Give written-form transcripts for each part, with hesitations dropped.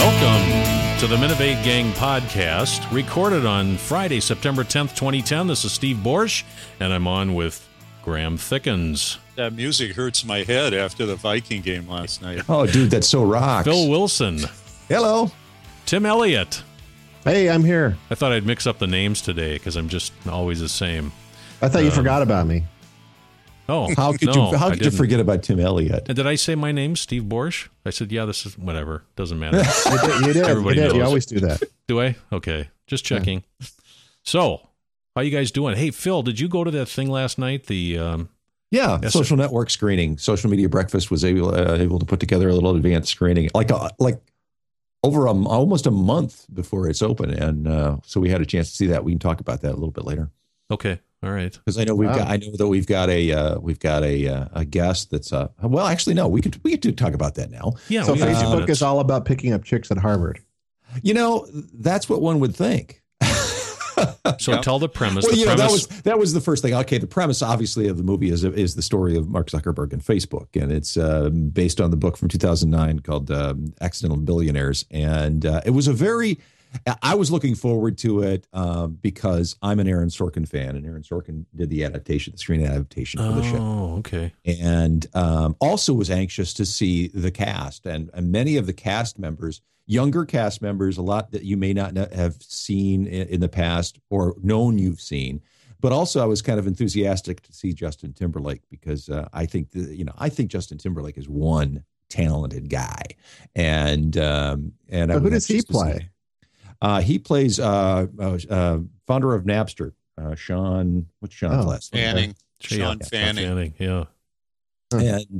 Welcome to the Minovate Gang podcast, recorded on Friday, September 10th, 2010. This is Steve Borsch, and I'm on with Graham Thickens. That music hurts my head after the Viking game last night. Oh, dude, that so rocks. Phil Wilson. Hello. Tim Elliott. Hey, I'm here. I thought I'd mix up the names today because I'm just always the same. I thought you forgot about me. Oh, How could you forget about Tim Elliott? Did I say my name, Steve Borsch? I said, yeah, this is whatever. Doesn't matter. You did. Everybody knows. You always do that. Do I? Okay. Just checking. Yeah. So, how you guys doing? Hey, Phil, did you go to that thing last night? Social network screening. Social Media Breakfast was able to put together a little advanced screening, like over almost a month before it's open, and so we had a chance to see that. We can talk about that a little bit later. Okay. All right. Because I know we've got a guest that's well, actually, no, we could talk about that now. Yeah. So Facebook is all about picking up chicks at Harvard. You know, that's what one would think. So tell the premise. Well, that was the first thing. Okay, the premise, obviously, of the movie is the story of Mark Zuckerberg and Facebook, and it's based on the book from 2009 called Accidental Billionaires, and it was I was looking forward to it because I'm an Aaron Sorkin fan, and Aaron Sorkin did the screen adaptation for the show. Oh, okay. And also was anxious to see the cast, and many of the cast members, younger cast members, a lot that you may not have seen in the past or known you've seen. But also, I was kind of enthusiastic to see Justin Timberlake because I think Justin Timberlake is one talented guy, and who does he play? He plays founder of Napster, Sean. What's Sean's last name? Fanning. Sean Fanning. Yeah. And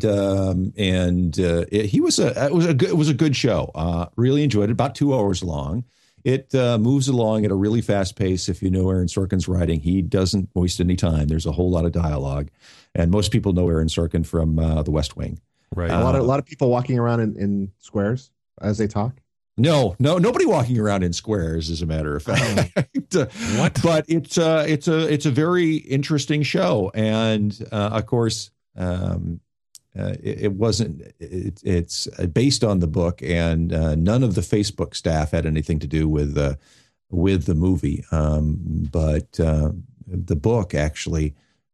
it was a good show. Really enjoyed it. About 2 hours long. It moves along at a really fast pace. If you know Aaron Sorkin's writing, he doesn't waste any time. There's a whole lot of dialogue, and most people know Aaron Sorkin from The West Wing. Right. A lot of people walking around in squares as they talk. No, nobody walking around in squares, as a matter of fact. What? But it's a very interesting show, and of course, it's based on the book, and none of the Facebook staff had anything to do with the movie, but the book actually.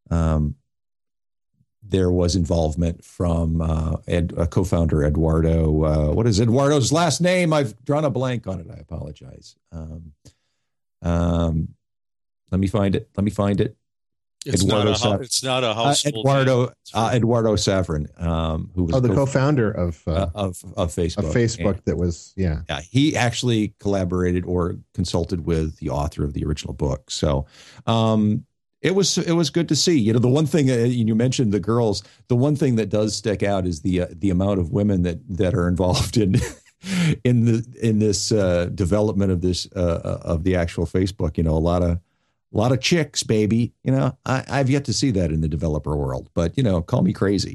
There was involvement from co-founder Eduardo. What is Eduardo's last name? I've drawn a blank on it. I apologize. Let me find it. It's not a household. Eduardo Saverin, who was the co-founder of Facebook. Of Facebook, and that was he actually collaborated or consulted with the author of the original book. So. It was good to see. You know, the one thing you mentioned the girls. The one thing that does stick out is the amount of women that are involved in this development of this of the actual Facebook. You know, a lot of chicks, baby. You know, I've yet to see that in the developer world, but you know, call me crazy.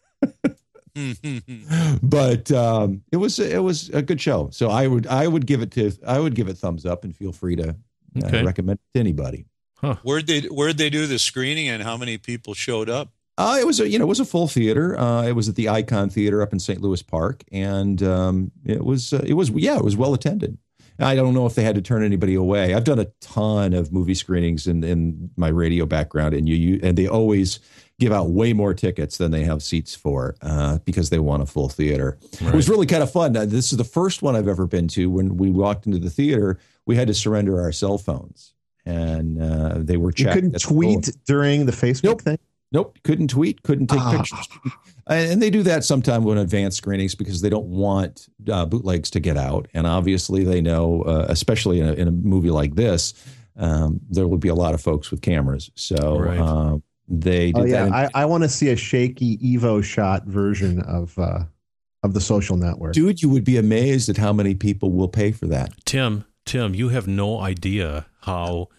But it was a good show. So I would give it thumbs up, and feel free to recommend it to anybody. Huh. Where'd they do the screening, and how many people showed up? It was a full theater. It was at the Icon Theater up in St. Louis Park, and it was well attended. I don't know if they had to turn anybody away. I've done a ton of movie screenings in my radio background, and they always give out way more tickets than they have seats for because they want a full theater. Right. It was really kind of fun. This is the first one I've ever been to. When we walked into the theater, we had to surrender our cell phones. And they were checked. You couldn't tweet during the Facebook thing? Nope. Couldn't tweet. Couldn't take pictures. And they do that sometime when advanced screenings because they don't want bootlegs to get out. And obviously they know, especially in a movie like this, there would be a lot of folks with cameras. So they do that. I want to see a shaky Evo shot version of the Social Network. Dude, you would be amazed at how many people will pay for that. Tim, you have no idea how.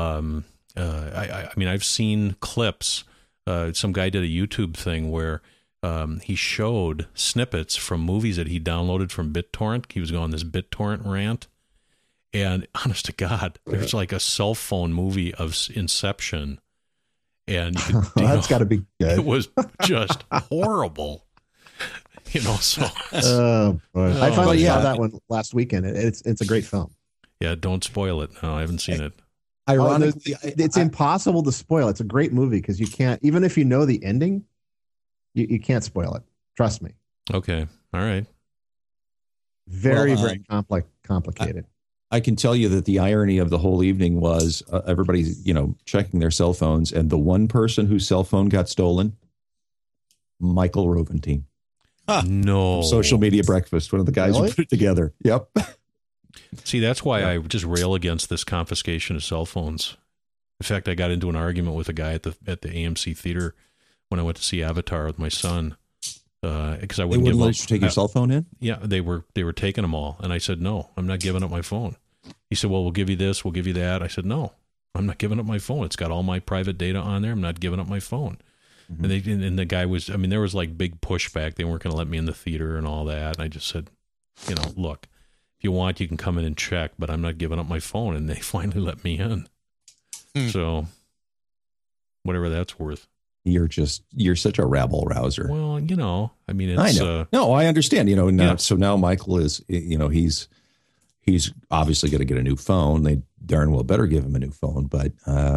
I mean, I've seen clips. Some guy did a YouTube thing where he showed snippets from movies that he downloaded from BitTorrent. He was going on this BitTorrent rant, and honest to God, there's like a cell phone movie of Inception, and you could, that's got to be good. It was just horrible. So Oh boy. I Oh, finally yeah. saw that one last weekend. It's a great film. yeah, don't spoil it. No, I haven't seen it. Ironically, It's impossible to spoil. It's a great movie because you can't, even if you know the ending, you can't spoil it. Trust me. Okay. All right. Very, Well, very complicated. I can tell you that the irony of the whole evening was everybody's, checking their cell phones, and the one person whose cell phone got stolen, Michael Roventine, No. Social Media Breakfast, one of the guys Really? who put it together. Yep. See, that's why I just rail against this confiscation of cell phones. In fact, I got into an argument with a guy at the AMC theater when I went to see Avatar with my son because I They wouldn't wouldn't give let up. you take your cell phone in? Yeah, they were taking them all, and I said no, I'm not giving up my phone. He said, well, we'll give you this, we'll give you that. I said no, I'm not giving up my phone. It's got all my private data on there. I'm not giving up my phone. Mm-hmm. And the guy was, there was like big pushback. They weren't going to let me in the theater and all that. And I just said, look, if you want, you can come in and check, but I'm not giving up my phone. And they finally let me in. So whatever that's worth. You're such a rabble rouser. Well, it's, I know. No, I understand. Now, Yeah. So now Michael is, he's obviously going to get a new phone. They darn well better give him a new phone. But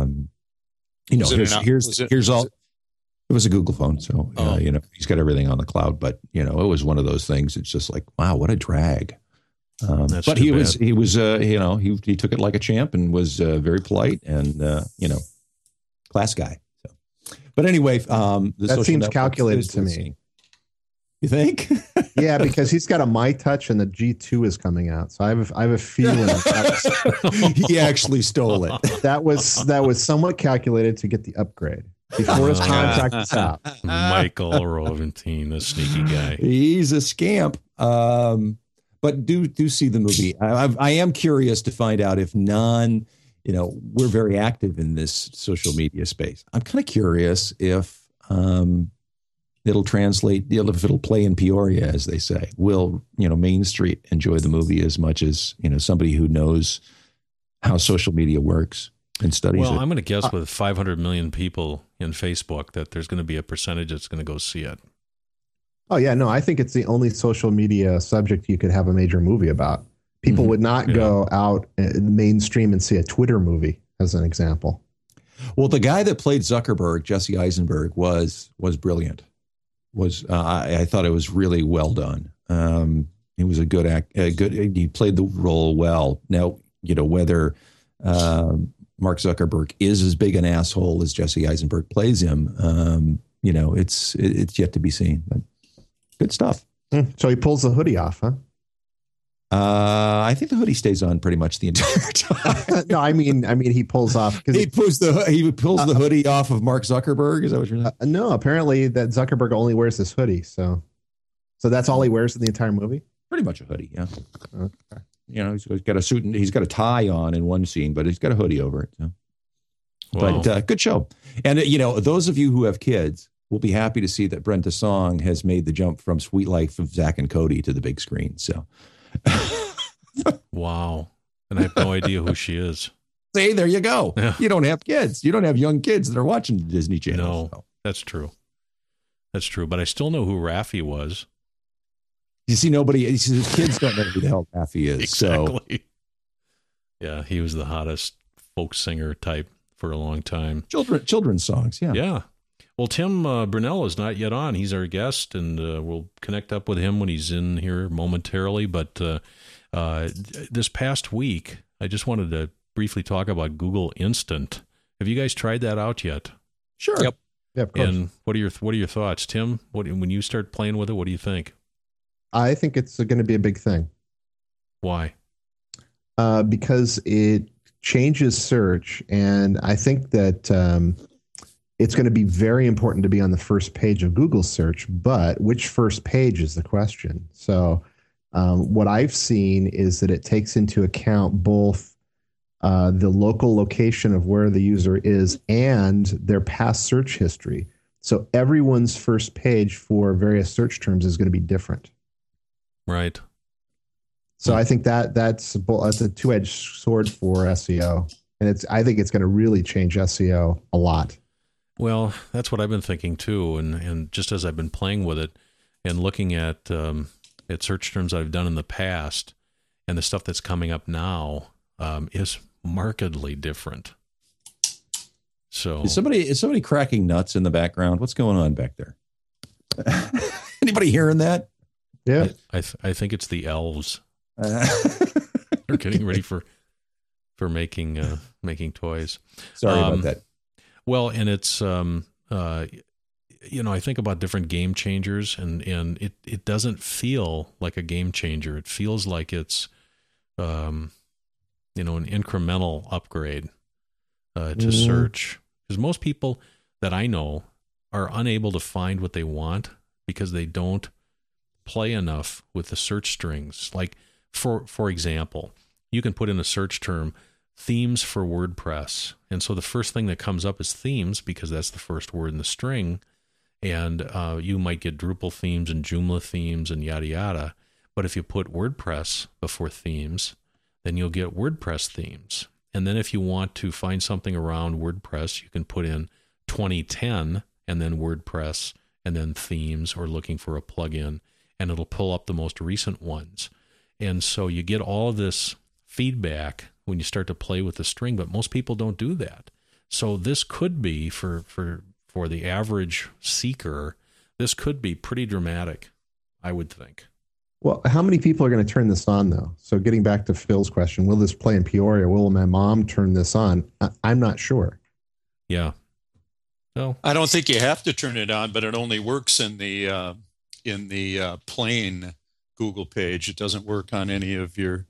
here's all. It was a Google phone, so he's got everything on the cloud. But it was one of those things. It's just like, wow, what a drag. That's But too he bad. was he took it like a champ and was very polite and class guy. So, but anyway, the That social seems networks calculated is to me. listening. You think? Yeah, because he's got a My Touch and the G2 is coming out. So I have a feeling He actually stole it. that was somewhat calculated to get the upgrade before his contract is out. Michael Roventine, the sneaky guy. He's a scamp. But do see the movie. I am curious to find out if we're very active in this social media space. I'm kind of curious if it'll translate, if it'll play in Peoria, as they say. Will, Main Street enjoy the movie as much as, somebody who knows how social media works and studies Well, it? I'm going to guess with 500 million people in Facebook that there's going to be a percentage that's going to go see it. Oh yeah, no, I think it's the only social media subject you could have a major movie about. People would not go out in the mainstream and see a Twitter movie, as an example. Well, the guy that played Zuckerberg, Jesse Eisenberg, was brilliant. I thought it was really well done. He was a good act. He played the role well. Now, whether Mark Zuckerberg is as big an asshole as Jesse Eisenberg plays him, it's yet to be seen. But good stuff. So he pulls the hoodie off, huh? I think the hoodie stays on pretty much the entire time. No, I mean he pulls off because he pulls the hoodie off of Mark Zuckerberg. Is that what you're saying? no, apparently that Zuckerberg only wears this hoodie, so that's all he wears in the entire movie. Pretty much a hoodie, yeah. Okay. He's got a suit and he's got a tie on in one scene, but he's got a hoodie over it. So. Wow. But good show. And those of you who have kids will be happy to see that Brenda Song has made the jump from Sweet Life of Zach and Cody to the big screen. So. Wow. And I have no idea who she is. See, there you go. Yeah. You don't have kids. You don't have young kids that are watching the Disney Channel. No, So. that's true. That's true. But I still know who Raffi was. You see, kids don't know who the hell Raffi is. Exactly. So Yeah, he was the hottest folk singer type for a long time. children's songs. Yeah. Yeah. Well, Tim Brunell is not yet on. He's our guest, and we'll connect up with him when he's in here momentarily. But this past week, I just wanted to briefly talk about Google Instant. Have you guys tried that out yet? Sure. Yep. Yeah, of course. And what are your thoughts, Tim? When you start playing with it, what do you think? I think it's going to be a big thing Why? because it changes search, and I think that it's going to be very important to be on the first page of Google search. But which first page is the question? So what I've seen is that it takes into account both the local location of where the user is and their past search history. So everyone's first page for various search terms is going to be different. Right. So I think that's a two-edged sword for SEO, and I think it's going to really change SEO a lot. Well, that's what I've been thinking too, and just as I've been playing with it, and looking at search terms I've done in the past, and the stuff that's coming up now is markedly different. So is somebody cracking nuts in the background? What's going on back there? Anybody hearing that? Yeah, I think it's the elves. They're getting ready for making toys. Sorry about that. Well, and it's I think about different game changers, and it doesn't feel like a game changer. It feels like it's an incremental upgrade to search, because most people that I know are unable to find what they want because they don't play enough with the search strings. Like for example, you can put in a search term, themes for WordPress, and so the first thing that comes up is themes because that's the first word in the string, and you might get Drupal themes and Joomla themes and yada yada. But if you put WordPress before themes, then you'll get WordPress themes. And then if you want to find something around WordPress, you can put in 2010 and then WordPress and then themes, or looking for a plugin, and it'll pull up the most recent ones. And so you get all of this feedback when you start to play with the string, but most people don't do that. So this could be for the average seeker, this could be pretty dramatic, I would think. Well, how many people are going to turn this on, though? So getting back to Phil's question, will this play in Peoria? Will my mom turn this on? I'm not sure. Yeah. No. I don't think you have to turn it on, but it only works in the plain Google page. It doesn't work on any of your,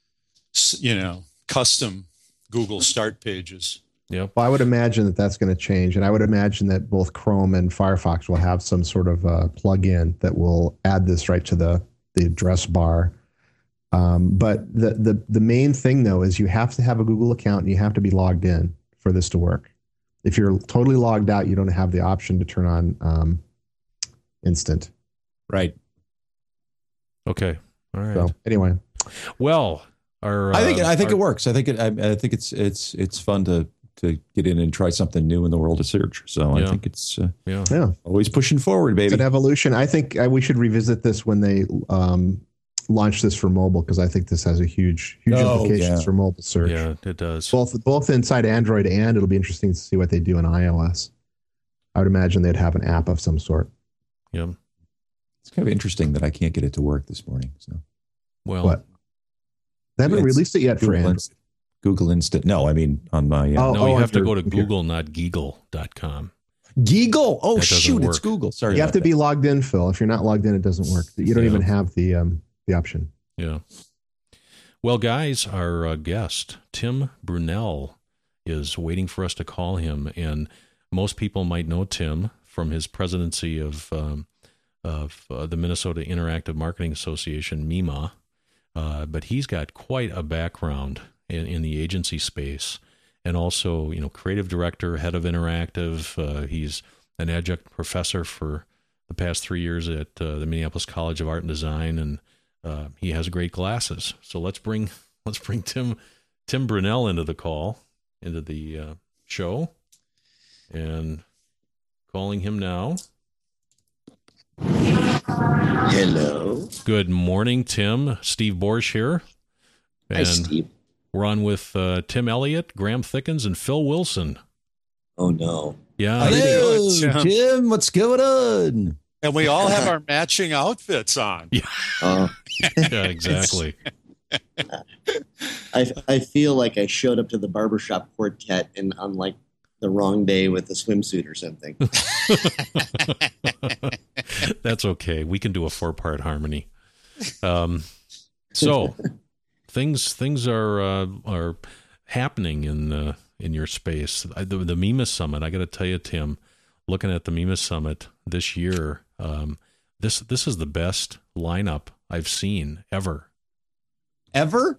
custom Google start pages. Yep. Well, I would imagine that that's going to change, and I would imagine that both Chrome and Firefox will have some sort of plug-in that will add this right to the address bar. But the main thing, though, is you have to have a Google account and you have to be logged in for this to work. If you're totally logged out, you don't have the option to turn on instant. Right. Okay. All right. So anyway, well, I think it works. I think it's fun to get in and try something new in the world of search. So I think it's always pushing forward, baby. It's an evolution. I think we should revisit this when they launch this for mobile, because I think this has a huge implications for mobile search. Yeah, it does. Both inside Android, and it'll be interesting to see what they do in iOS. I would imagine they'd have an app of some sort. Yeah. It's kind of interesting that I can't get it to work this morning. So, well, what? They haven't released it yet for Android. Google Instant. No, I mean on my. You have to go to Google, not Geegle.com. Geegle. Oh, shoot. Work. It's Google. Sorry. You have to be logged in, Phil. If you're not logged in, it doesn't work. You don't even have the option. Yeah. Well, guys, our guest, Tim Brunel, is waiting for us to call him. And most people might know Tim from his presidency of the Minnesota Interactive Marketing Association, MEMA. But he's got quite a background in the agency space, and also, creative director, head of Interactive. He's an adjunct professor for the past 3 years at the Minneapolis College of Art and Design, and he has great glasses. So let's bring Tim Brunel into the show, and calling him now. Hello. Good morning, Tim. Steve Borsch here. And hi, Steve. We're on with Tim Elliott, Graham Thickens, and Phil Wilson. Oh, no. Yeah. Hello, Tim. What's going on? And we all have our matching outfits on. Yeah, yeah, exactly. I feel like I showed up to the barbershop quartet and on like the wrong day with a swimsuit or something. That's okay. We can do a 4-part harmony. So things are happening in your space. The MEMA Summit. I got to tell you, Tim, looking at the MEMA Summit this year, this is the best lineup I've seen ever. Ever?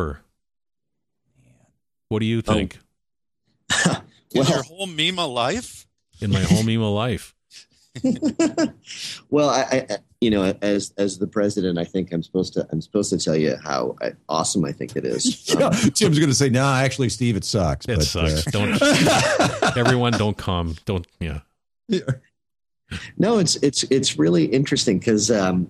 What do you think? In your whole MEMA life? In my whole MEMA life. Well, I as the president, I think I'm supposed to tell you how awesome I think it is. Tim's going to say, "No, actually, Steve, it sucks." It sucks. Don't everyone don't come. Don't. Yeah. No, it's really interesting because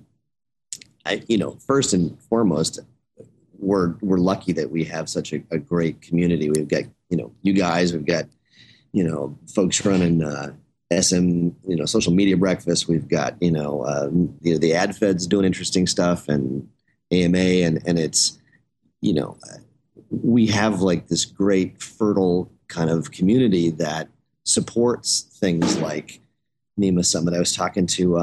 first and foremost, we're lucky that we have such a great community. We've got you guys, we've got folks running SM social media breakfast. We've got the AdFed's doing interesting stuff, and AMA, and it's we have like this great fertile kind of community that supports things like MEMA Summit. I was talking to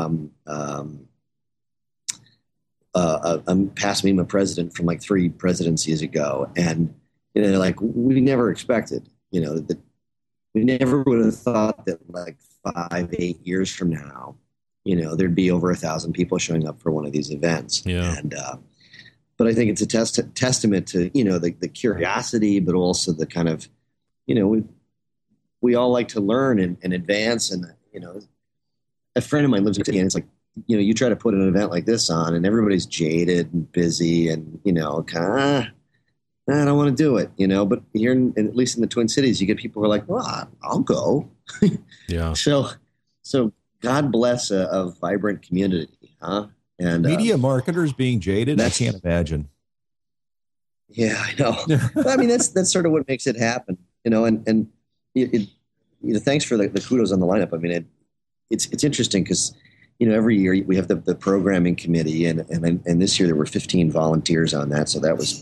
a past MEMA president from like 3 presidencies ago, and like we never expected, that we never would have thought that like 5-8 years from now, there'd be over 1,000 people showing up for one of these events. Yeah. And but I think it's a testament to the curiosity, but also the kind of we all like to learn and advance. And a friend of mine lives in City, and it's like you try to put an event like this on, and everybody's jaded and busy, and kind of I don't want to do it, But here, at least in the Twin Cities, you get people who are like, well, I'll go. Yeah. So God bless a vibrant community, huh? And media marketers being jaded, I can't imagine. Yeah, I know. I mean, that's sort of what makes it happen, And thanks for the kudos on the lineup. I mean, it's interesting because every year we have the programming committee, and this year there were 15 volunteers on that, so that was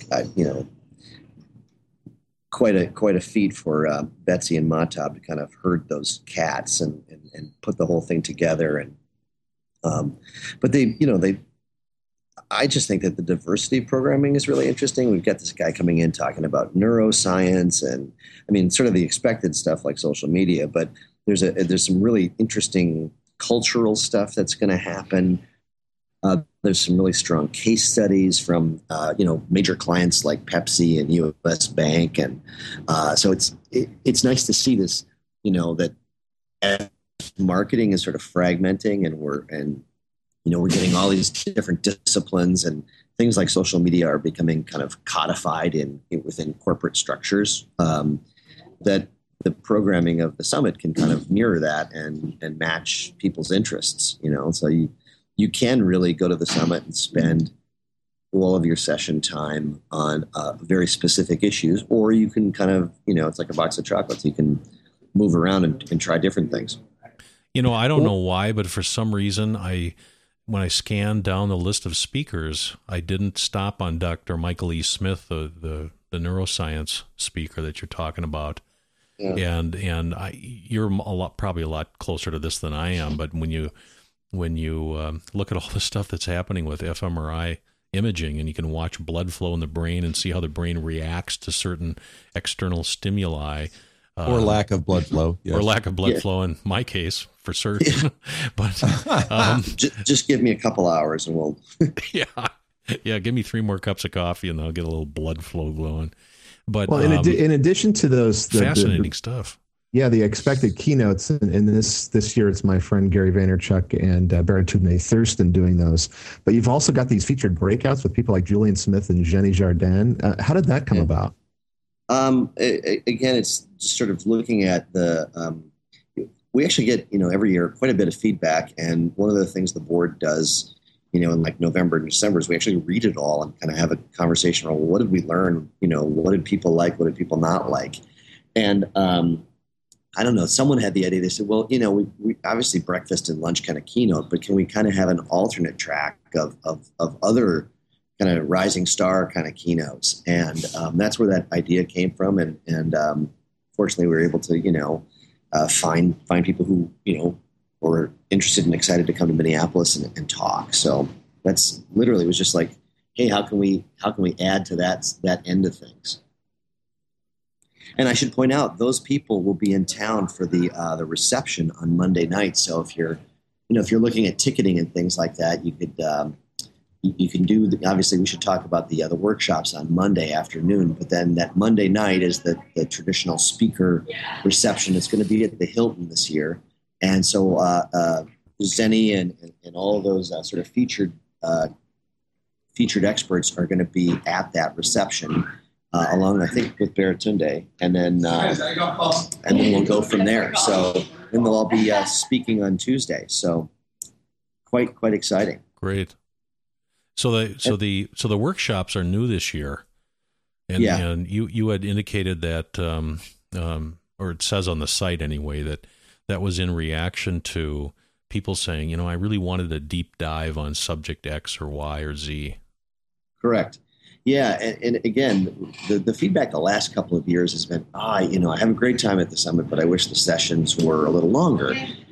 quite a feat for Betsy and Mahtab to kind of herd those cats and put the whole thing together. And but I just think that the diversity of programming is really interesting. We've got this guy coming in talking about neuroscience, and I mean, sort of the expected stuff like social media, but there's some really interesting cultural stuff that's going to happen. There's some really strong case studies from major clients like Pepsi and U.S. Bank, and so it's nice to see this. That as marketing is sort of fragmenting, and we're getting all these different disciplines, and things like social media are becoming kind of codified within corporate structures. That the programming of the summit can kind of mirror that and match people's interests. So you can really go to the summit and spend all of your session time on very specific issues, or you can kind of, it's like a box of chocolates. You can move around and try different things. I don't know why, but for some reason, when I scanned down the list of speakers, I didn't stop on Dr. Michael E. Smith, the neuroscience speaker that you're talking about. Yeah. And you're probably a lot closer to this than I am, but when you look at all the stuff that's happening with fMRI imaging, and you can watch blood flow in the brain and see how the brain reacts to certain external stimuli. Or lack of blood flow. Yes. Or lack of blood flow in my case, for certain. But just give me a couple hours and we'll... Yeah, give me 3 more cups of coffee and I'll get a little blood flow going. But in addition to those... fascinating stuff. Yeah, the expected keynotes, and this year it's my friend Gary Vaynerchuk and Baratune Thurston doing those. But you've also got these featured breakouts with people like Julian Smith and Jenny Jardin. How did that come about? Again, it's just sort of looking at we actually get, every year quite a bit of feedback. And one of the things the board does, in like November and December is we actually read it all and kind of have a conversation on what did we learn? What did people like? What did people not like? And I don't know, someone had the idea. They said, well, we obviously breakfast and lunch kind of keynote, but can we kind of have an alternate track of other kind of rising star kind of keynotes? And that's where that idea came from. And fortunately, we were able to, find people who, were interested and excited to come to Minneapolis and talk. So that's literally, it was just like, hey, how can we add to that end of things? And I should point out, those people will be in town for the reception on Monday night. So if you're looking at ticketing and things like that, you could you can do. Obviously, we should talk about the workshops on Monday afternoon. But then that Monday night is the traditional speaker reception. It's going to be at the Hilton this year, and so Zenny and all of those sort of featured experts are going to be at that reception. Along, I think, with Baratunde, and then we'll go from there. So then they'll all be speaking on Tuesday. So quite exciting. Great. So the workshops are new this year, and you had indicated that, or it says on the site anyway, that was in reaction to people saying, I really wanted a deep dive on subject X or Y or Z. Correct. Yeah, and again, the feedback the last couple of years has been, I have a great time at the summit, but I wish the sessions were a little longer,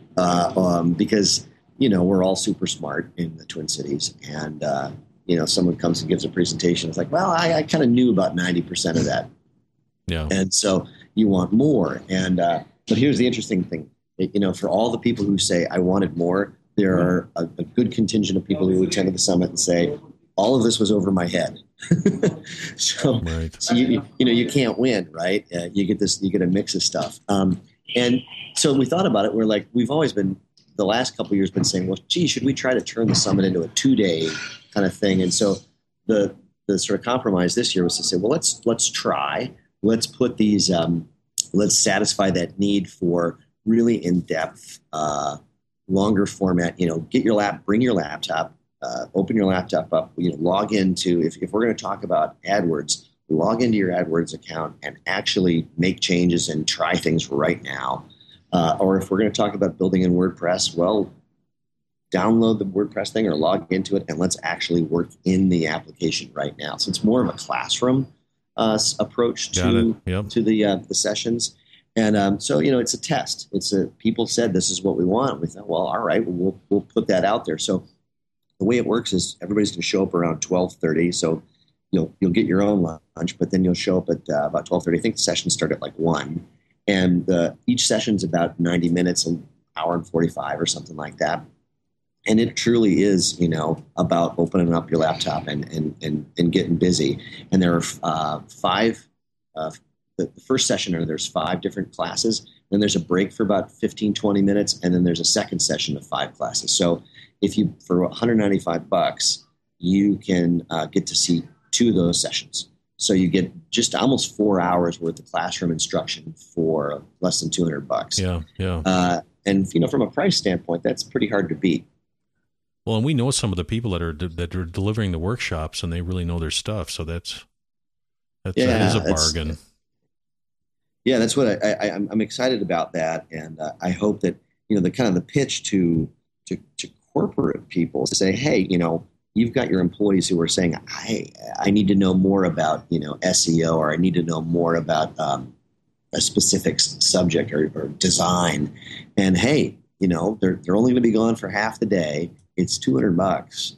because we're all super smart in the Twin Cities, and someone comes and gives a presentation. It's like, well, I kind of knew about 90% of that, and so you want more. And but here's the interesting thing, for all the people who say I wanted more, there are a good contingent of people who attended the summit and say, all of this was over my head. So you can't win, right? You get a mix of stuff. And so we thought about it. We're like, we've always been, the last couple of years, been saying, well, gee, should we try to turn the summit into a 2-day kind of thing? And so the sort of compromise this year was to say, well, let's try. Let's put these, let's satisfy that need for really in-depth, longer format. Bring your laptop. Open your laptop up, log into, if we're going to talk about AdWords, log into your AdWords account and actually make changes and try things right now. Or if we're going to talk about building in WordPress, well, download the WordPress thing or log into it and let's actually work in the application right now. So it's more of a classroom approach to the sessions. And so, it's a test. People said this is what we want. We thought, well, all right, we'll put that out there. So the way it works is everybody's going to show up around 12:30. So you'll get your own lunch, but then you'll show up at about 12:30. I think the sessions start at like 1. And each session's about 90 minutes, an hour and 45 or something like that. And it truly is, about opening up your laptop and getting busy. And there are 5, the first session, there's 5 different classes. Then there's a break for about 15, 20 minutes. And then there's a second session of 5 classes. So if you, for $195, you can get to see 2 of those sessions. So you get just almost 4 hours worth of classroom instruction for less than $200. Yeah. And from a price standpoint, that's pretty hard to beat. Well, and we know some of the people that are delivering the workshops, and they really know their stuff. So that is a bargain. That's what I'm excited about that, and I hope that the kind of the pitch to corporate people to say, hey, you've got your employees who are saying, I need to know more about SEO, or I need to know more about a specific subject or design, and hey, they're only going to be gone for half the day. It's $200.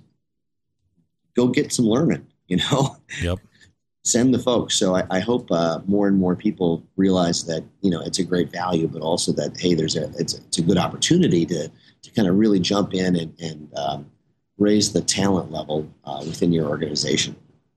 Go get some learning. Yep. Send the folks. So I hope more and more people realize that it's a great value, but also that hey, it's a good opportunity to kind of really jump in and raise the talent level within your organization.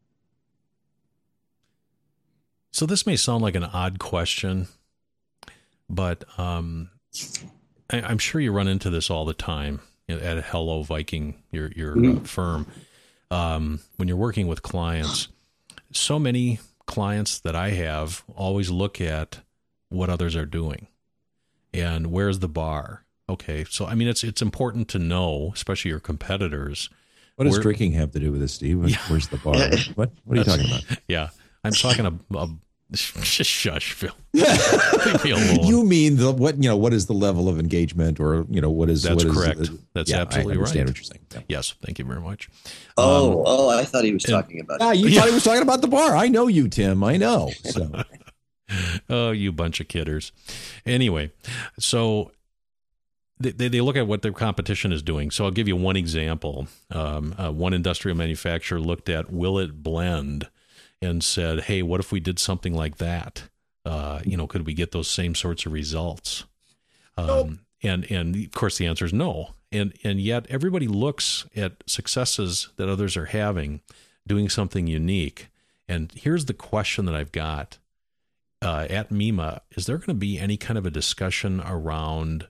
So this may sound like an odd question, but I'm sure you run into this all the time at Hello Viking, your firm, when you're working with clients. So many clients that I have always look at what others are doing and where's the bar. Okay, so I mean, it's important to know, especially your competitors. What does drinking have to do with this, Steve? Where's the bar? What are you talking about? Yeah, I'm talking about. Just shush, Phil. Leave me alone. You mean what is the level of engagement, or what is? That's what correct. Is, That's absolutely right. I understand what you're saying. Yeah. Yes, thank you very much. I thought he was talking about. You thought he was talking about the bar. I know you, Tim. I know. So. Oh, you bunch of kidders. Anyway, so they look at what their competition is doing. So I'll give you one example. One industrial manufacturer looked at Will It Blend and said, hey, what if we did something like that? Could we get those same sorts of results? Nope. And of course the answer is no. And yet everybody looks at successes that others are having, doing something unique. And here's the question that I've got at MEMA. Is there going to be any kind of a discussion around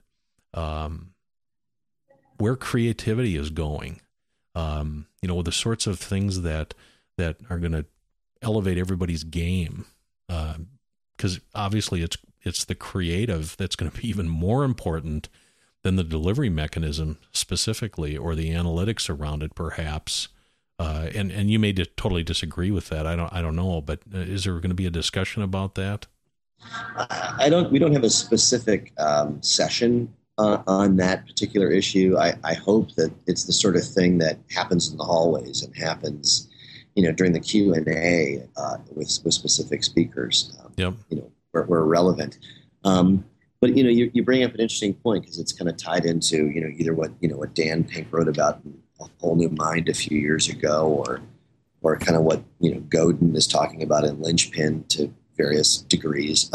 where creativity is going? The sorts of things that are going to elevate everybody's game, because obviously it's it's the creative that's going to be even more important than the delivery mechanism specifically, or the analytics around it, perhaps. And you may totally disagree with that. I don't know, but is there going to be a discussion about that? We don't have a specific session on that particular issue. I hope that it's the sort of thing that happens in the hallways and happens, during the Q&A with specific speakers. Yep. Where relevant. But you bring up an interesting point, because it's kind of tied into either what Dan Pink wrote about in A Whole New Mind a few years ago, or kind of what Godin is talking about in Linchpin to various degrees.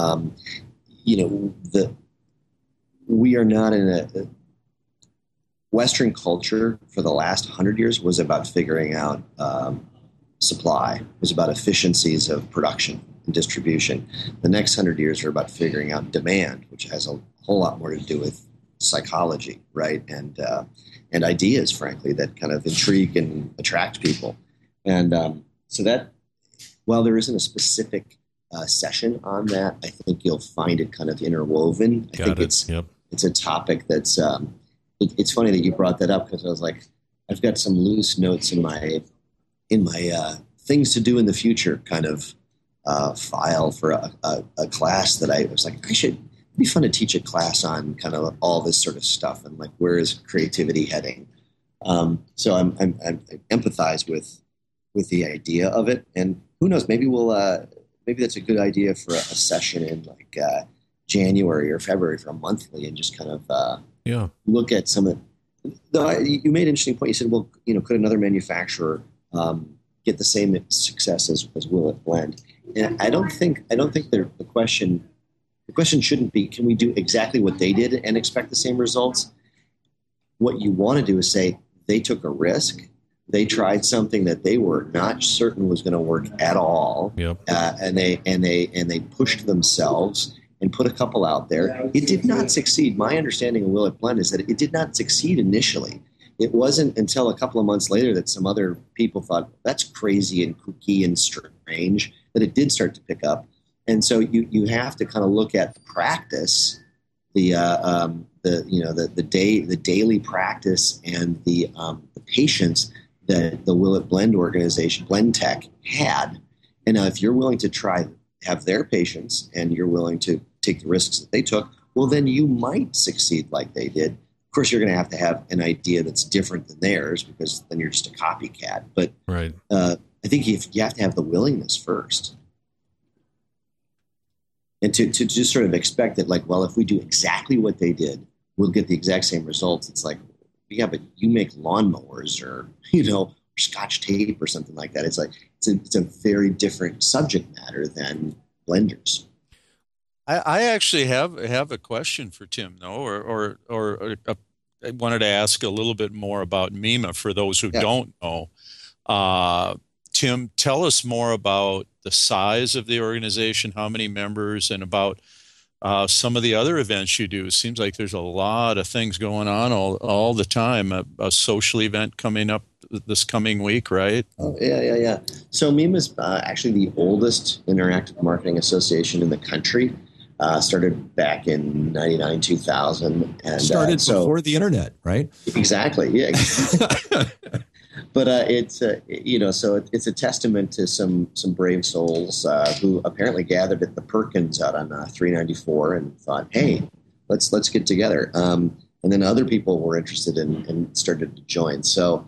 We are not in a Western culture for the last 100 years was about figuring out supply, was about efficiencies of production and distribution. The next 100 years are about figuring out demand, which has a whole lot more to do with psychology, right? And ideas, frankly, that kind of intrigue and attract people. And so that, while there isn't a specific session on that, I think you'll find it kind of interwoven. I think it's a topic that's, it's funny that you brought that up, because I was like, I've got some loose notes in my things to do in the future kind of file for a class that I was like, it'd be fun to teach a class on kind of all this sort of stuff, and like, where is creativity heading? So I empathize with the idea of it, and who knows, maybe maybe that's a good idea for a session in like January or February for a monthly, and just kind of look at some of. You made an interesting point. You said, well, could another manufacturer get the same success as Willet Blend? And I don't think the question shouldn't be, can we do exactly what they did and expect the same results? What you want to do is say, they took a risk. They tried something that they were not certain was going to work at all. Yep. And they pushed themselves and put a couple out there. It did not succeed. My understanding of Willet Blend is that it did not succeed initially. It wasn't until a couple of months later that some other people thought, that's crazy and kooky and strange, that it did start to pick up. And so you have to kind of look at the practice, the daily practice, and the patience that the Willet Blend organization, Blendtec, had. And now, if you're willing to have their patience, and you're willing to take the risks that they took, well, then you might succeed like they did. Of course, you're going to have an idea that's different than theirs, because then you're just a copycat. But right. I think you have to have the willingness first. And to just sort of expect that, like, well, if we do exactly what they did, we'll get the exact same results. It's like, yeah, but you make lawnmowers or Scotch tape or something like that. It's like it's a very different subject matter than blenders. I actually have a question for Tim, though, or I wanted to ask a little bit more about MEMA for those who don't know. Tim, tell us more about the size of the organization, how many members, and about some of the other events you do. It seems like there's a lot of things going on all the time. A social event coming up this coming week, right? Oh, yeah. So MEMA is actually the oldest interactive marketing association in the country. Started back in 99, 2000. And started before the internet, right? Exactly, yeah. But it's so it's a testament to some brave souls who apparently gathered at the Perkins out on 394 and thought, hey, let's get together. And then other people were interested and started to join. So,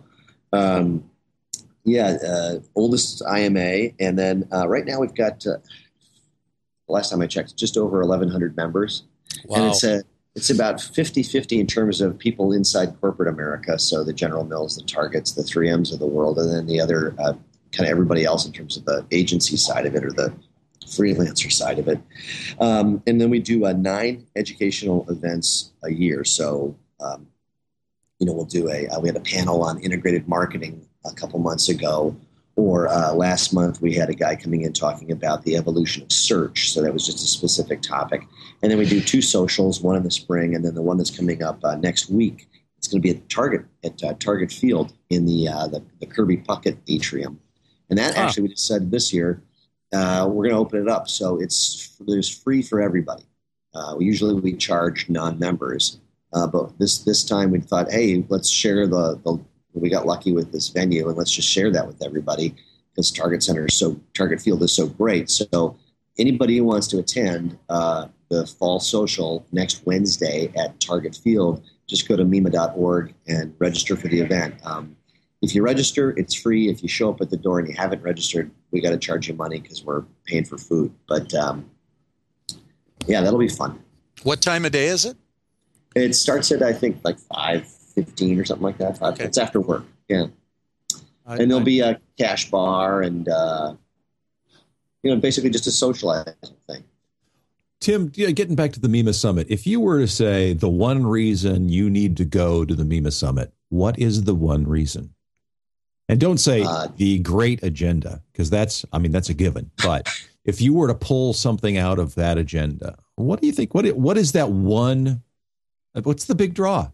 oldest IMA, and then right now we've got. Last time I checked, just over 1,100 members. Wow. And it's about 50-50 in terms of people inside corporate America. So the General Mills, the Targets, the 3Ms of the world, and then the other kind of everybody else in terms of the agency side of it or the freelancer side of it. And then we do 9 educational events a year. So, we'll do we had a panel on integrated marketing a couple months ago. Or last month, we had a guy coming in talking about the evolution of search. So that was just a specific topic. And then we do 2 socials, one in the spring, and then the one that's coming up next week. It's going to be at Target Field in the Kirby Puckett Atrium. And that actually, we decided this year, we're going to open it up. So there's free for everybody. Usually we charge non-members, but this time we thought, hey, let's share we got lucky with this venue, and let's just share that with everybody because Target Field is so great. So anybody who wants to attend the fall social next Wednesday at Target Field, just go to mima.org and register for the event. If you register, it's free. If you show up at the door and you haven't registered, we got to charge you money because we're paying for food. But yeah, that'll be fun. What time of day is it? It starts at, I think, like 5:15 or something like that. Okay. It's after work. Yeah. And there'll be a cash bar and, basically just a socializing thing. Tim, getting back to the MEMA Summit, if you were to say the one reason you need to go to the MEMA Summit, what is the one reason? And don't say the great agenda, because that's a given. But if you were to pull something out of that agenda, what do you think? What is that one? What's the big draw?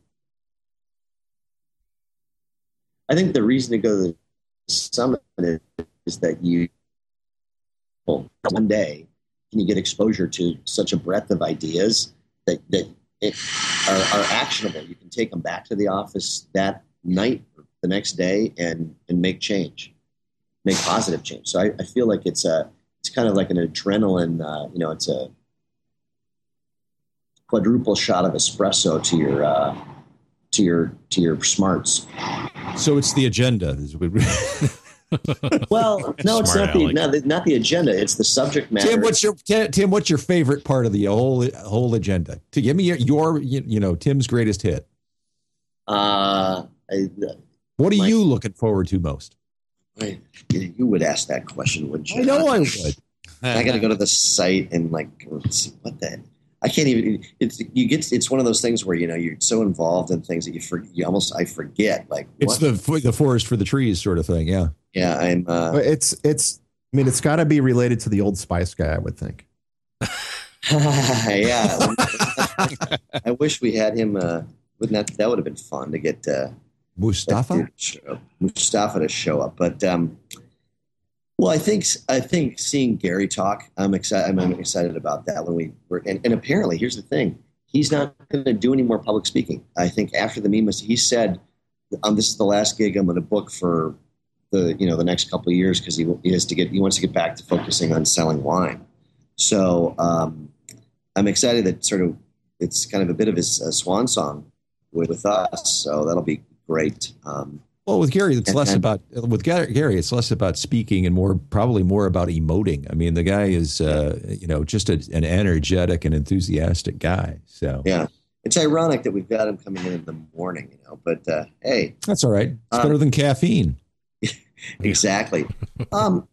I think the reason to go to the summit is that one day can you get exposure to such a breadth of ideas that are actionable. You can take them back to the office that night, or the next day, and make positive change. So I feel like it's kind of like an adrenaline. It's a quadruple shot of espresso to your smarts. So it's the agenda. Well, no, it's not the agenda. It's the subject matter. Tim, what's your favorite part of the whole agenda? To give me your Tim's greatest hit. What are you looking forward to most? You would ask that question, wouldn't you? I know I would. I got to go to the site and see what the. I can't even. It's one of those things where you're so involved in things that I forget. Like it's the forest for the trees sort of thing. Yeah. Yeah, I'm. It's. I mean, it's got to be related to the Old Spice guy, I would think. Yeah. I wish we had him. That would have been fun to get Mustafa to show up. But well, I think seeing Gary talk, I'm excited about that when we were. And apparently, here's the thing: he's not going to do any more public speaking. I think after the MEMA, he said, "This is the last gig I'm going to book for the next couple of years because he wants to get back to focusing on selling wine." So I'm excited that it's kind of a bit of his swan song with us. So that'll be great. Well, with Gary, it's less about speaking and probably more about emoting. I mean, the guy is, just an energetic and enthusiastic guy. So yeah, it's ironic that we've got him coming in the morning, but hey, that's all right. It's better than caffeine. Exactly. Full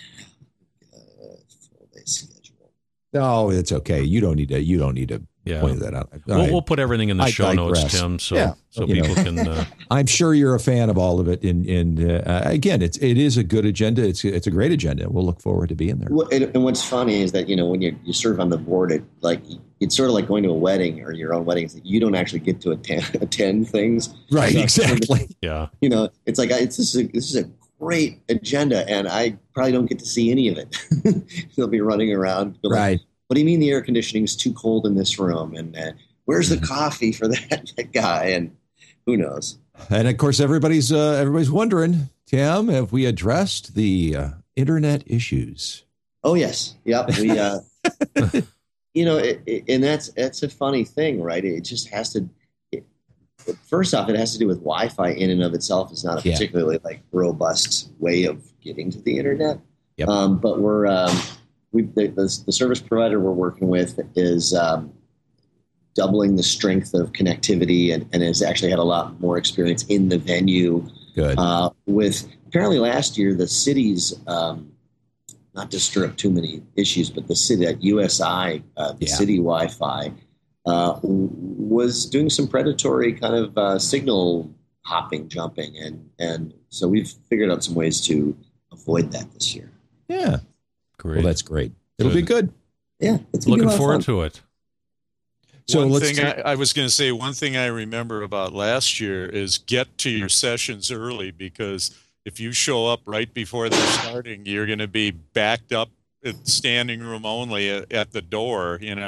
day schedule. No, it's okay. You don't need to. Yeah. Point that out. We'll put everything in the show notes, Tim, so people can. I'm sure you're a fan of all of it. And again, it is a good agenda. It's a great agenda. We'll look forward to being there. Well, and what's funny is that when you serve on the board, it's sort of like going to a wedding or your own weddings. You don't actually get to attend things. Right. So, exactly. Yeah. It's like this is a great agenda, and I probably don't get to see any of it. They'll be running around. Right. What do you mean the air conditioning is too cold in this room? And where's the coffee for that guy? And who knows? And of course, everybody's wondering, Tim, have we addressed the internet issues? Oh yes, yep. We, and that's a funny thing, right? It just has to. First off, it has to do with Wi-Fi in and of itself. It's not a particularly robust way of getting to the internet. Yep. But we're. The service provider we're working with is doubling the strength of connectivity and has actually had a lot more experience in the venue. Good. With apparently last year, the city's, not to stir up too many issues, but the city at USI, city Wi-Fi, was doing some predatory kind of signal hopping, jumping. And so we've figured out some ways to avoid that this year. Yeah. Great. Well, that's great. It'll be good. Yeah. Looking forward to it. So I was going to say, one thing I remember about last year is get to your sessions early, because if you show up right before they're starting, you're going to be backed up at standing room only at the door,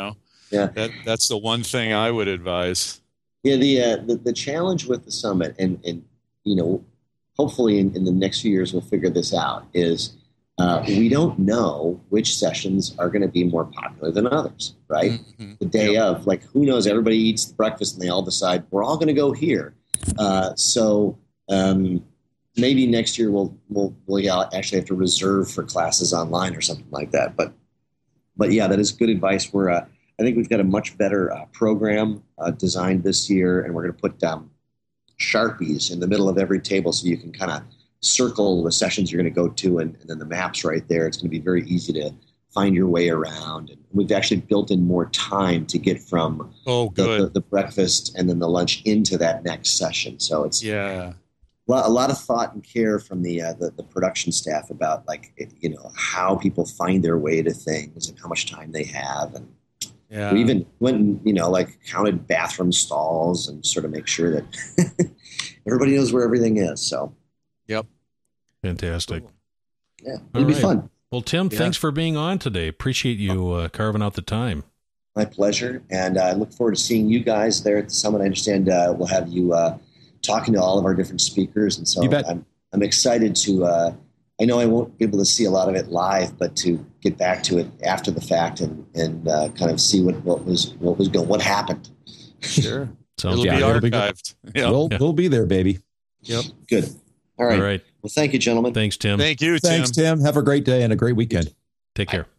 Yeah. That's the one thing I would advise. Yeah, the challenge with the summit, and hopefully in the next few years we'll figure this out, is we don't know which sessions are going to be more popular than others, right? Mm-hmm. The day of, like, who knows? Everybody eats breakfast and they all decide we're all going to go here. So maybe next year we'll actually have to reserve for classes online or something like that. But yeah, that is good advice. I think we've got a much better program designed this year, and we're going to put Sharpies in the middle of every table so you can kind of circle the sessions you're going to go to, and then the maps right there. It's going to be very easy to find your way around. And we've actually built in more time to get from the breakfast and then the lunch into that next session. So it's a lot of thought and care from the production staff about, like, how people find their way to things and how much time they have. And we even went and, counted bathroom stalls and sort of make sure that everybody knows where everything is. So, yep. Fantastic. Cool. Yeah, it'll be fun. Well, Tim, thanks for being on today. Appreciate you carving out the time. My pleasure. And I look forward to seeing you guys there at the summit. I understand we'll have you talking to all of our different speakers. And so I'm excited to I know I won't be able to see a lot of it live, but to get back to it after the fact and kind of see what happened. Sure. It'll be archived. We'll be there, baby. Yep. Good. All right. Well, thank you, gentlemen. Thanks, Tim. Thank you, Tim. Thanks, Tim. Have a great day and a great weekend. Take care.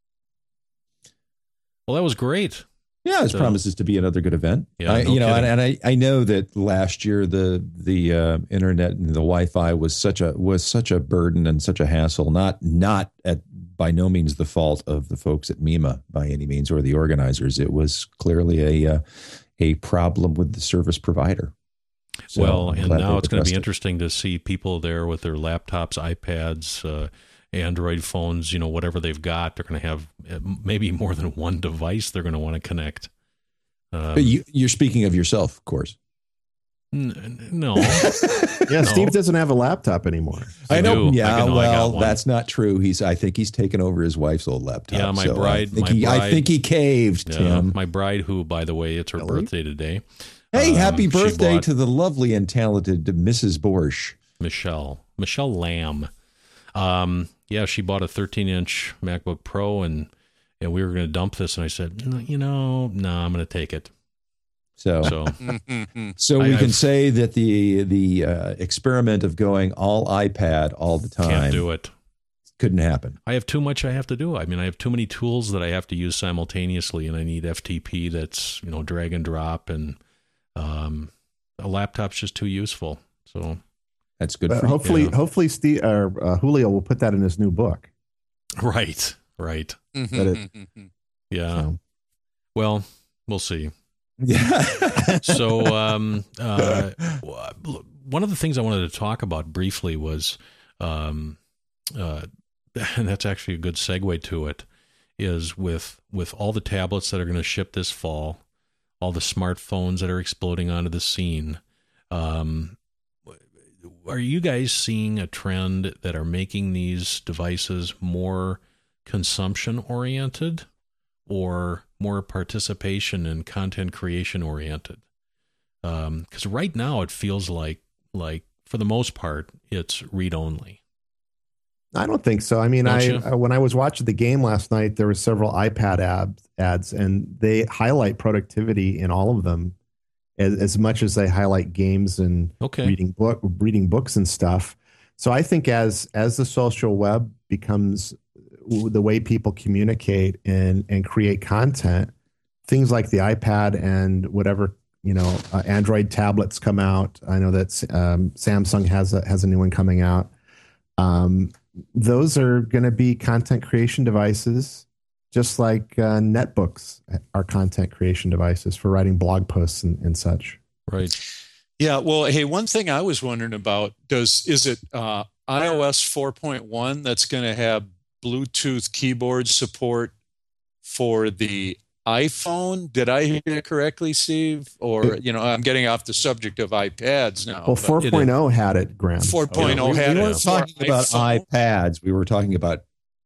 Well, that was great. Yeah, it promises to be another good event. Yeah, I know that last year the internet and the Wi-Fi was such a burden and such a hassle. Not by no means the fault of the folks at MEMA by any means, or the organizers. It was clearly a problem with the service provider. So and now it's going to be interesting to see people there with their laptops, iPads, Android phones, whatever they've got. They're going to have maybe more than one device they're going to want to connect. But you're speaking of yourself, of course. No. Yeah, Steve doesn't have a laptop anymore. I know. Yeah, that's not true. I think he's taken over his wife's old laptop. Yeah, my bride. I think he caved, Tim. My bride, who, by the way, it's her birthday today. Hey, happy birthday to the lovely and talented Mrs. Borsch. Michelle Lamb. She bought a 13-inch MacBook Pro, and we were going to dump this, and I said, no, I'm going to take it. So we can say that the experiment of going all iPad all the time can't do it. Couldn't happen. I have too much I have to do. I mean, I have too many tools that I have to use simultaneously, and I need FTP that's drag and drop, and a laptop's just too useful. So that's good. Hopefully, Steve or Julio will put that in his new book. Right. Yeah. So. Well, we'll see. Yeah. So, one of the things I wanted to talk about briefly was, and that's actually a good segue to it, is with all the tablets that are going to ship this fall, all the smartphones that are exploding onto the scene. Are you guys seeing a trend that are making these devices more consumption oriented or more participation and content creation oriented? Because right now it feels like for the most part it's read only. I don't think so. I mean, when I was watching the game last night, there were several iPad ads, and they highlight productivity in all of them as much as they highlight games and reading books and stuff. So I think as the social web becomes the way people communicate and create content, things like the iPad and whatever, Android tablets come out. I know that Samsung has a new one coming out. Those are going to be content creation devices, just like netbooks are content creation devices for writing blog posts and such. Right. Yeah. Well, hey, one thing I was wondering about, is it iOS 4.1 that's going to have Bluetooth keyboard support for the iPhone? Did I hear it correctly, Steve? Or, I'm getting off the subject of iPads now. Well, 4.0 had it, Graham. 4.0 had it. We weren't talking about iPads. We were talking about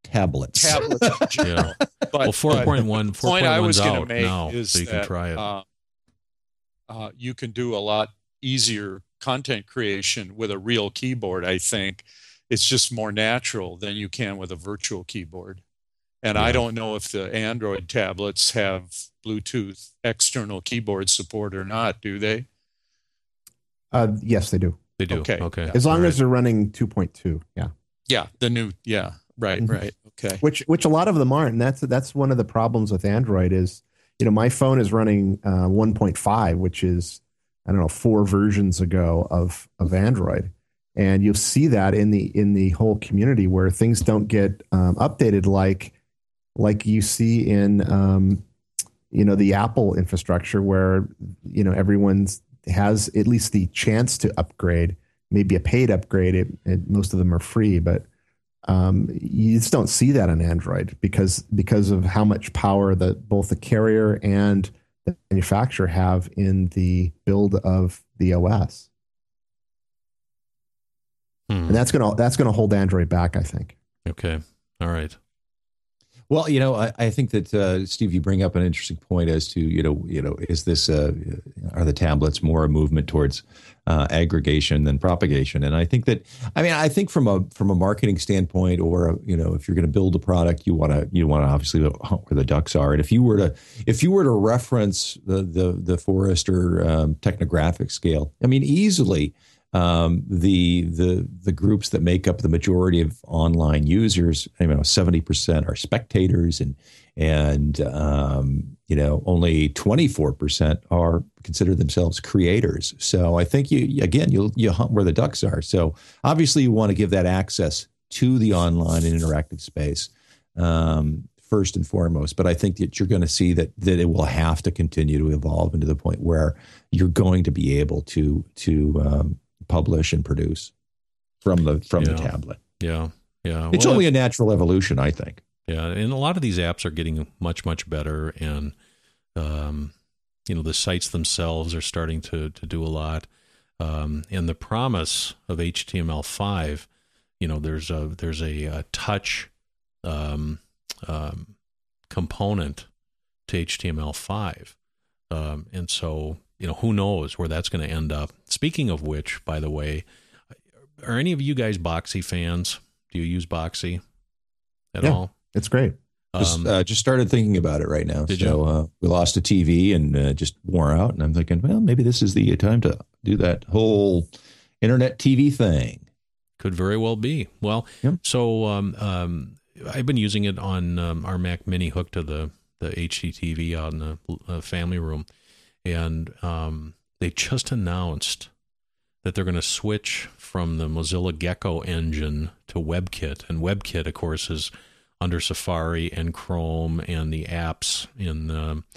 tablets. tablets in general. But, Well, 4.1, the point I was 4.1's going to out make now, is so you can that try it. you can do a lot easier content creation with a real keyboard. I think it's just more natural than you can with a virtual keyboard. And I don't know if the Android tablets have Bluetooth external keyboard support or not. Do they? Yes, they do. They do. Okay. Okay. As long All as they're running 2.2. Yeah. Yeah. The new. Yeah. Right. Mhm. Right. Okay. Which a lot of them aren't. And that's one of the problems with Android is, my phone is running 1.5, which is, I don't know, 4 versions ago of Android. And you'll see that in the whole community where things don't get updated like you see in the Apple infrastructure where everyone has at least the chance to upgrade, maybe a paid upgrade. Most of them are free, but you just don't see that on Android because of how much power that both the carrier and the manufacturer have in the build of the OS. And that's gonna hold Android back, I think. Okay. All right. Well, I think that Steve, you bring up an interesting point as to is this are the tablets more a movement towards aggregation than propagation? And I think that I think from a marketing standpoint, or if you're going to build a product, you want to obviously know where the ducks are. And if you were to reference the Forrester technographic scale, easily. The groups that make up the majority of online users, 70% are spectators, and only 24% are consider themselves creators. So I think you hunt where the ducks are. So obviously you want to give that access to the online and interactive space first and foremost. But I think that you're going to see that it will have to continue to evolve into the point where you're going to be able to publish and produce from the tablet. Yeah. Yeah. It's only a natural evolution, I think. Yeah. And a lot of these apps are getting much, much better. And, the sites themselves are starting to do a lot. And the promise of HTML5, there's a touch component to HTML5. And so, who knows where that's going to end up. Speaking of which, by the way, are any of you guys Boxy fans? Do you use Boxy at all? It's great. Just started thinking about it right now. Did you? We lost a TV and just wore out. And I'm thinking, well, maybe this is the time to do that whole internet TV thing. Could very well be. Well, So I've been using it on our Mac Mini hooked to the HDTV out in the family room. And they just announced that they're going to switch from the Mozilla Gecko engine to WebKit. And WebKit, of course, is under Safari and Chrome and the apps in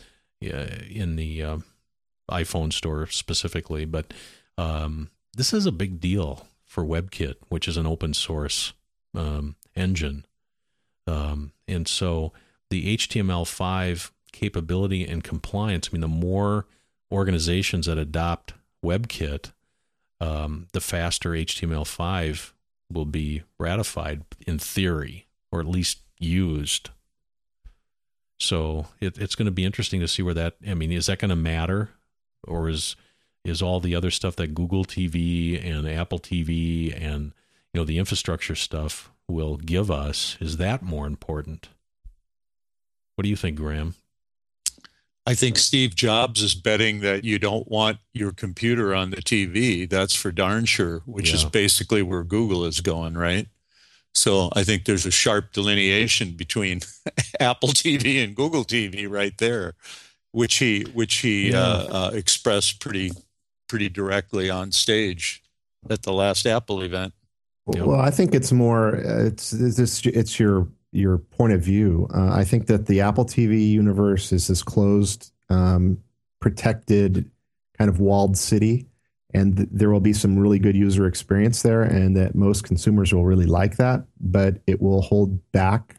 the iPhone store specifically. But this is a big deal for WebKit, which is an open source engine. And so the HTML5 capability and compliance, the more organizations that adopt WebKit, the faster HTML5 will be ratified in theory, or at least used. So it's going to be interesting to see where that, is that going to matter? Or is all the other stuff that Google TV and Apple TV and, the infrastructure stuff will give us, is that more important? What do you think, Graham? I think Steve Jobs is betting that you don't want your computer on the TV. That's for darn sure, which is basically where Google is going, right? So I think there's a sharp delineation between Apple TV and Google TV right there, which he expressed pretty directly on stage at the last Apple event. Well, I think it's more it's your point of view. I think that the Apple TV universe is this closed, protected, kind of walled city, and there will be some really good user experience there, and that most consumers will really like that. But it will hold back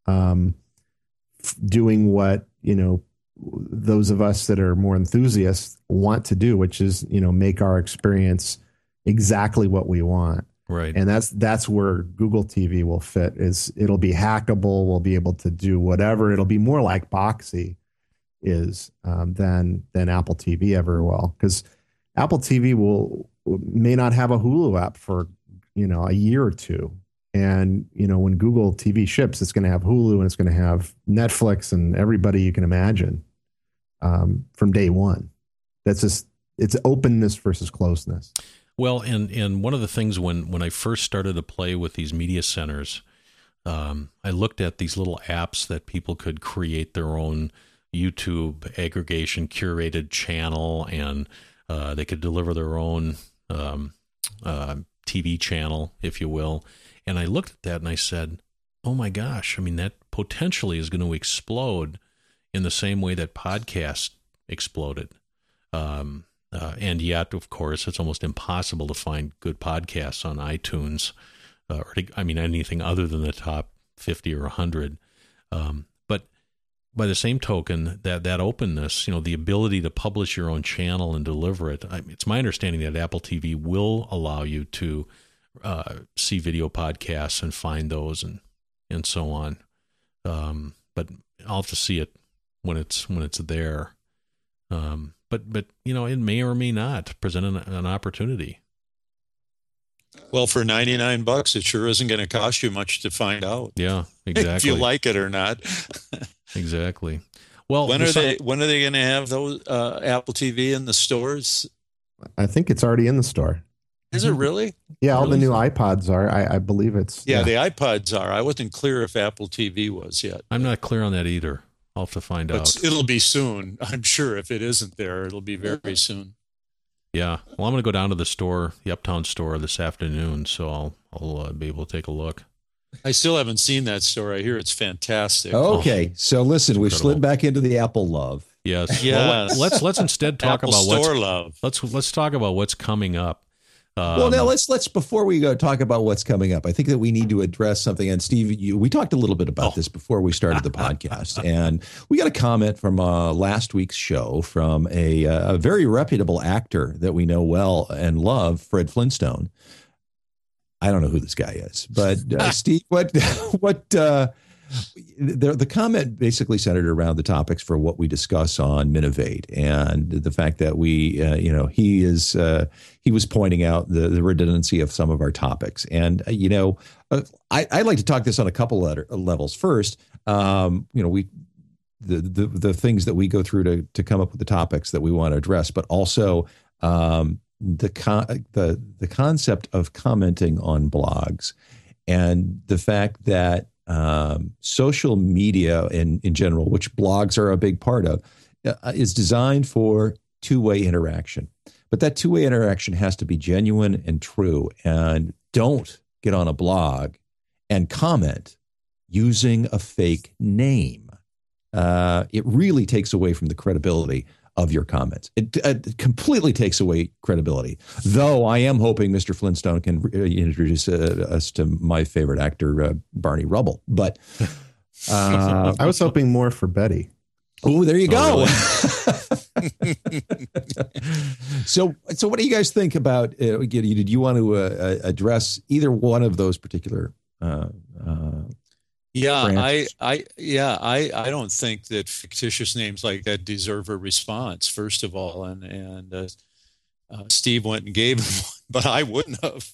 doing what those of us that are more enthusiasts want to do, which is make our experience exactly what we want. Right. And that's where Google TV will fit. Is it'll be hackable. We'll be able to do whatever. It'll be more like Boxee is than Apple TV ever will, because Apple TV may not have a Hulu app for a year or two. And, when Google TV ships, it's going to have Hulu and it's going to have Netflix and everybody you can imagine from day one. That's just, it's openness versus closeness. Well, and one of the things when I first started to play with these media centers, I looked at these little apps that people could create their own YouTube aggregation curated channel, and they could deliver their own TV channel, if you will. And I looked at that and I said, oh my gosh, I mean, that potentially is going to explode in the same way that podcasts exploded. And yet, of course, it's almost impossible to find good podcasts on iTunes, anything other than the top 50 or 100. But by the same token, that openness, the ability to publish your own channel and deliver it, it's my understanding that Apple TV will allow you to see video podcasts and find those and so on. But I'll have to see it when it's there. But it may or may not present an opportunity. Well, for $99, it sure isn't going to cost you much to find out. Yeah, exactly. If you like it or not. Exactly. Well, when are they going to have those Apple TV in the stores? I think it's already in the store. Is it really? Yeah, all the new iPods are. I believe it's. Yeah, the iPods are. I wasn't clear if Apple TV was yet. I'm not clear on that either. I'll have to find out. It'll be soon. I'm sure if it isn't there, it'll be very soon. Yeah. Well, I'm going to go down to the store, the Uptown store, this afternoon, so I'll be able to take a look. I still haven't seen that store. I hear it's fantastic. Okay, so listen, we've slid back into the Apple love. Yes. Yes. Well, let's instead talk Apple about Store love. Let's talk about what's coming up. Well, now let's before we go talk about what's coming up, I think that we need to address something. And Steve, we talked a little bit about this before we started the podcast, and we got a comment from last week's show from a very reputable actor that we know well and love, Fred Flintstone. I don't know who this guy is, but Steve, what the comment basically centered around the topics for what we discuss on Minovate, and the fact that he was pointing out the redundancy of some of our topics. And I'd like to talk this on a couple levels. First, the things that we go through to come up with the topics that we want to address, but also the concept of commenting on blogs, and the fact that social media in general, which blogs are a big part of, is designed for two-way interaction. But that two-way interaction has to be genuine and true. And don't get on a blog and comment using a fake name. It really takes away from the credibility of your comments. It completely takes away credibility. Though I am hoping Mr. Flintstone can introduce us to my favorite actor, Barney Rubble. But I was hoping more for Betty. Oh, there you go. Really? So what do you guys think about? Did you want to address either one of those particular? I don't think that fictitious names like that deserve a response, first of all. And Steve went and gave him one, but I wouldn't have,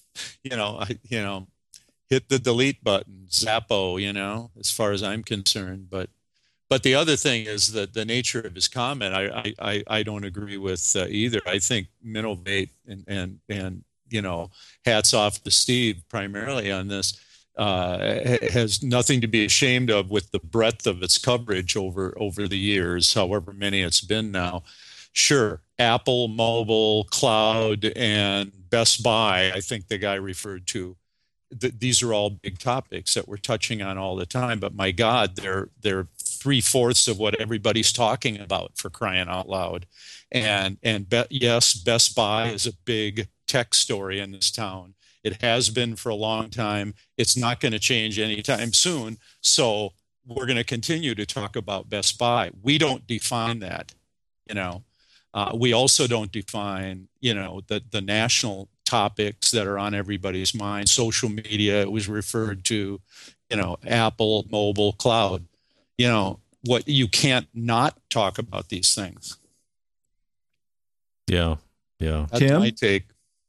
hit the delete button, Zappo, as far as I'm concerned. But the other thing is that the nature of his comment, I don't agree with either. I think Minovate and hats off to Steve primarily on this. Has nothing to be ashamed of with the breadth of its coverage over the years, however many it's been now. Sure, Apple, mobile, cloud, and Best Buy, I think the guy referred to, these are all big topics that we're touching on all the time. But my God, they're 3/4 of what everybody's talking about, for crying out loud. Yes, Best Buy is a big tech story in this town. It has been for a long time. It's not going to change anytime soon. So we're going to continue to talk about Best Buy. We don't define that, We also don't define, the national topics that are on everybody's mind. Social media, it was referred to, Apple, mobile, cloud. What you can't not talk about these things. Yeah. That's Tim? my take.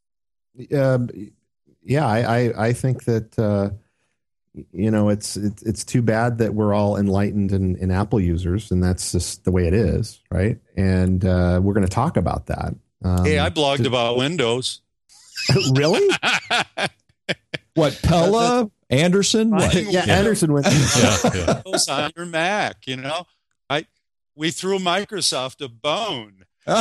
I think that it's too bad that we're all enlightened and Apple users, and that's just the way it is, right? And we're going to talk about that. Hey, I blogged about Windows. Really? What, Pella? Anderson? What? Anderson went. Yeah. Windows on your Mac. We threw Microsoft a bone.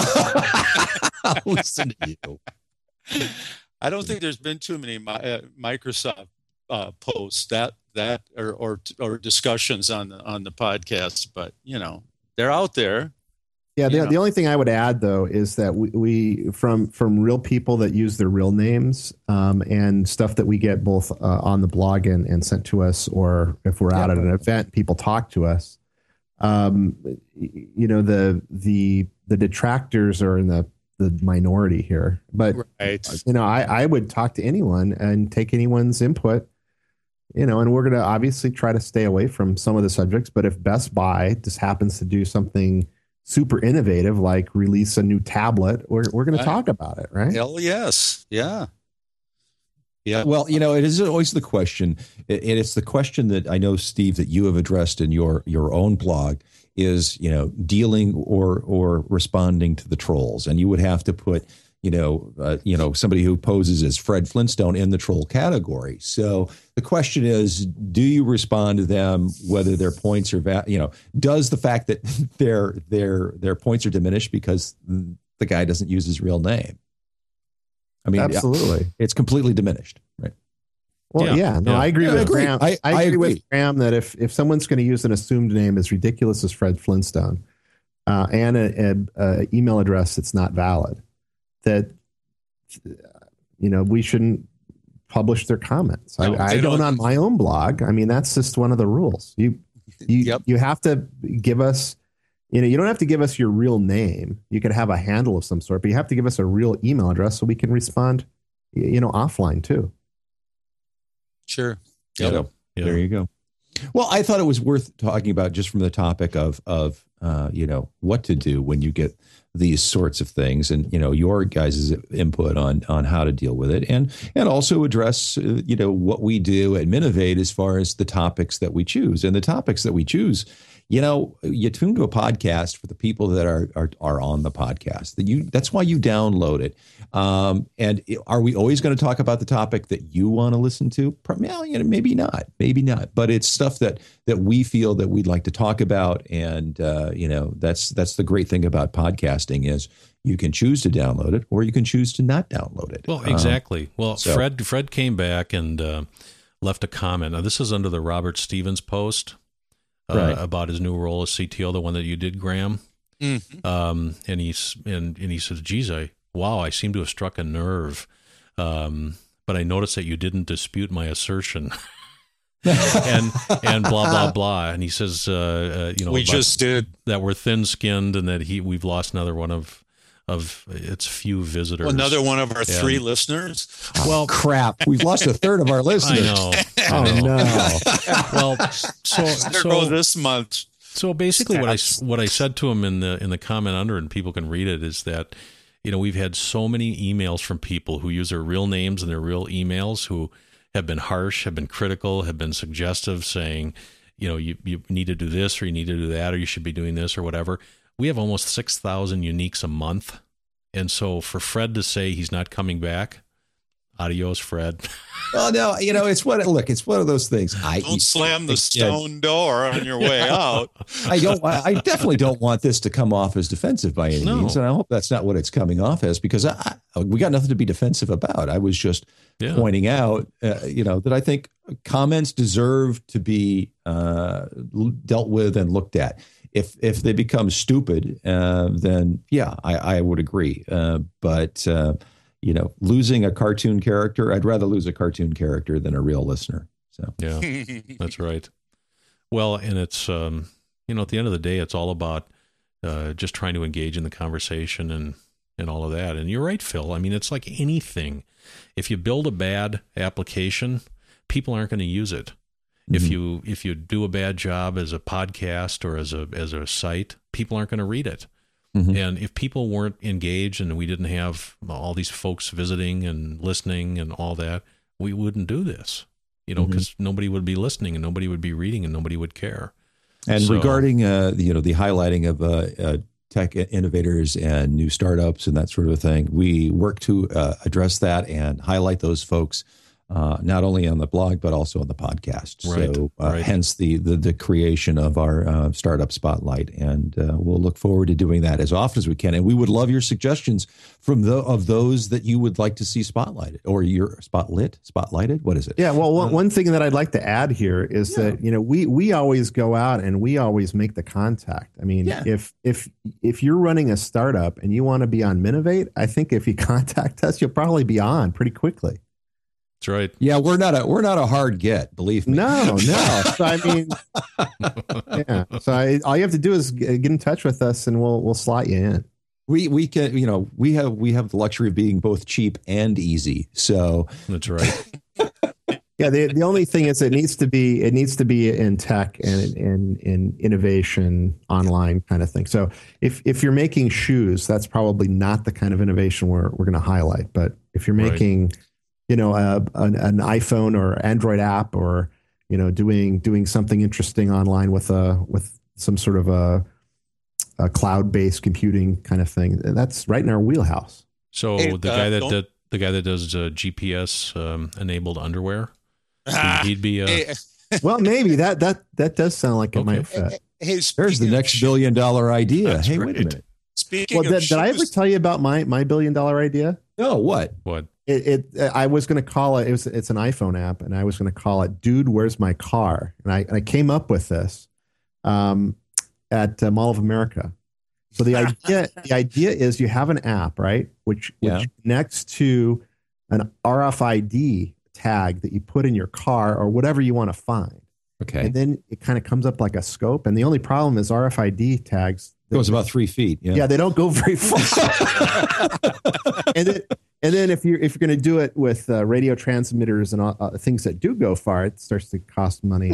Listen to you. I don't think there's been too many Microsoft posts or discussions on the podcast, but they're out there. Yeah, the only thing I would add though is that we from real people that use their real names and stuff that we get both on the blog and sent to us, or if we're out at an event, people talk to us. The detractors are in the minority here, but right. I would talk to anyone and take anyone's input. And we're going to obviously try to stay away from some of the subjects. But if Best Buy just happens to do something super innovative, like release a new tablet, we're going to talk about it, right? Hell yes. Yeah. Yeah. Well, it is always the question, and it's the question that I know, Steve, that you have addressed in your own blog is, dealing or responding to the trolls. And you would have to put, somebody who poses as Fred Flintstone in the troll category. So the question is, do you respond to them, whether their points are, does the fact that their points are diminished because the guy doesn't use his real name? I mean, absolutely, it's completely diminished, right? Well, I agree with Graham. I agree with Graham that if someone's going to use an assumed name as ridiculous as Fred Flintstone and an email address that's not valid, that we shouldn't publish their comments. No, I don't on my own blog. I mean, that's just one of the rules. You have to give us. You don't have to give us your real name. You could have a handle of some sort, but you have to give us a real email address so we can respond, offline too. Sure. Yep. So, there you go. Well, I thought it was worth talking about just from the topic of what to do when you get these sorts of things, and your guys' input on how to deal with it, and also address what we do at Minovate as far as the topics that we choose. And the topics that we choose, you tune to a podcast for the people that are on the podcast. That's why you download it. And are we always going to talk about the topic that you want to listen to? Maybe not. But it's stuff that we feel that we'd like to talk about. And that's the great thing about podcasting is you can choose to download it or you can choose to not download it. Well, exactly. Fred came back and left a comment. Now, this is under the Robert Stevens post. Right. About his new role as CTO, the one that you did, Graham. Mm-hmm. And he says, geez, I seem to have struck a nerve. But I noticed that you didn't dispute my assertion. and blah, blah, blah. And he says, we just did that we're thin skinned and that we've lost another one of its few visitors. Another one of our 3 listeners. Well, crap. We've lost a third of our listeners. I know. Oh, no. Well, so this month. So basically what I said to him in the comment under, and people can read it, is that, we've had so many emails from people who use their real names and their real emails who have been harsh, have been critical, have been suggestive, saying, you need to do this or you need to do that or you should be doing this or whatever. We have almost 6,000 uniques a month. And so for Fred to say he's not coming back, adios, Fred. Well, no, it's one of those things. Don't slam the stone door on your way out. I definitely don't want this to come off as defensive by any means. And I hope that's not what it's coming off as, because we got nothing to be defensive about. I was just pointing out, that I think comments deserve to be dealt with and looked at. If they become stupid, then I would agree. But losing a cartoon character, I'd rather lose a cartoon character than a real listener. So yeah, that's right. Well, and it's at the end of the day, it's all about just trying to engage in the conversation and and all of that. And you're right, Phil. I mean, it's like anything. If you build a bad application, people aren't going to use it. Mm-hmm. If you do a bad job as a podcast or as a site, people aren't going to read it. Mm-hmm. And if people weren't engaged and we didn't have all these folks visiting and listening and all that, we wouldn't do this, because nobody would be listening and nobody would be reading and nobody would care. And regarding, the highlighting of tech innovators and new startups and that sort of thing, we work to address that and highlight those folks. Not only on the blog, but also on the podcast. Right, so hence the creation of our Startup Spotlight. And we'll look forward to doing that as often as we can. And we would love your suggestions of those that you would like to see spotlighted or your spotlighted. What is it? Yeah. Well, one thing that I'd like to add here is that, we always go out and we always make the contact. I mean, if you're running a startup and you want to be on Minovate, I think if you contact us, you'll probably be on pretty quickly. That's right. Yeah, we're not a hard get, believe me. No. So I mean, So all you have to do is get in touch with us, and we'll slot you in. We can, we have the luxury of being both cheap and easy. So that's right. Yeah. The only thing is it needs to be in tech and in innovation online kind of thing. So if you're making shoes, that's probably not the kind of innovation we're going to highlight. But if you're making an iPhone or Android app, or doing something interesting online with some sort of a cloud-based computing kind of thing, that's right in our wheelhouse. So the guy that does GPS enabled underwear, he'd be well, maybe that does sound like it might fit. Hey, there's the next $1 billion idea. That's hey, right. Wait a minute. Speaking of did I ever tell you about my $1 billion idea? No, what? I was going to call it. It's an iPhone app, and I was going to call it "Dude, Where's My Car?" And I came up with this at Mall of America. So the idea is you have an app, right, which connects to an RFID tag that you put in your car or whatever you want to find. Okay, and then it kind of comes up like a scope. And the only problem is RFID tags. Goes about 3 feet. Yeah, they don't go very far. And then if you're going to do it with radio transmitters and things that do go far, it starts to cost money.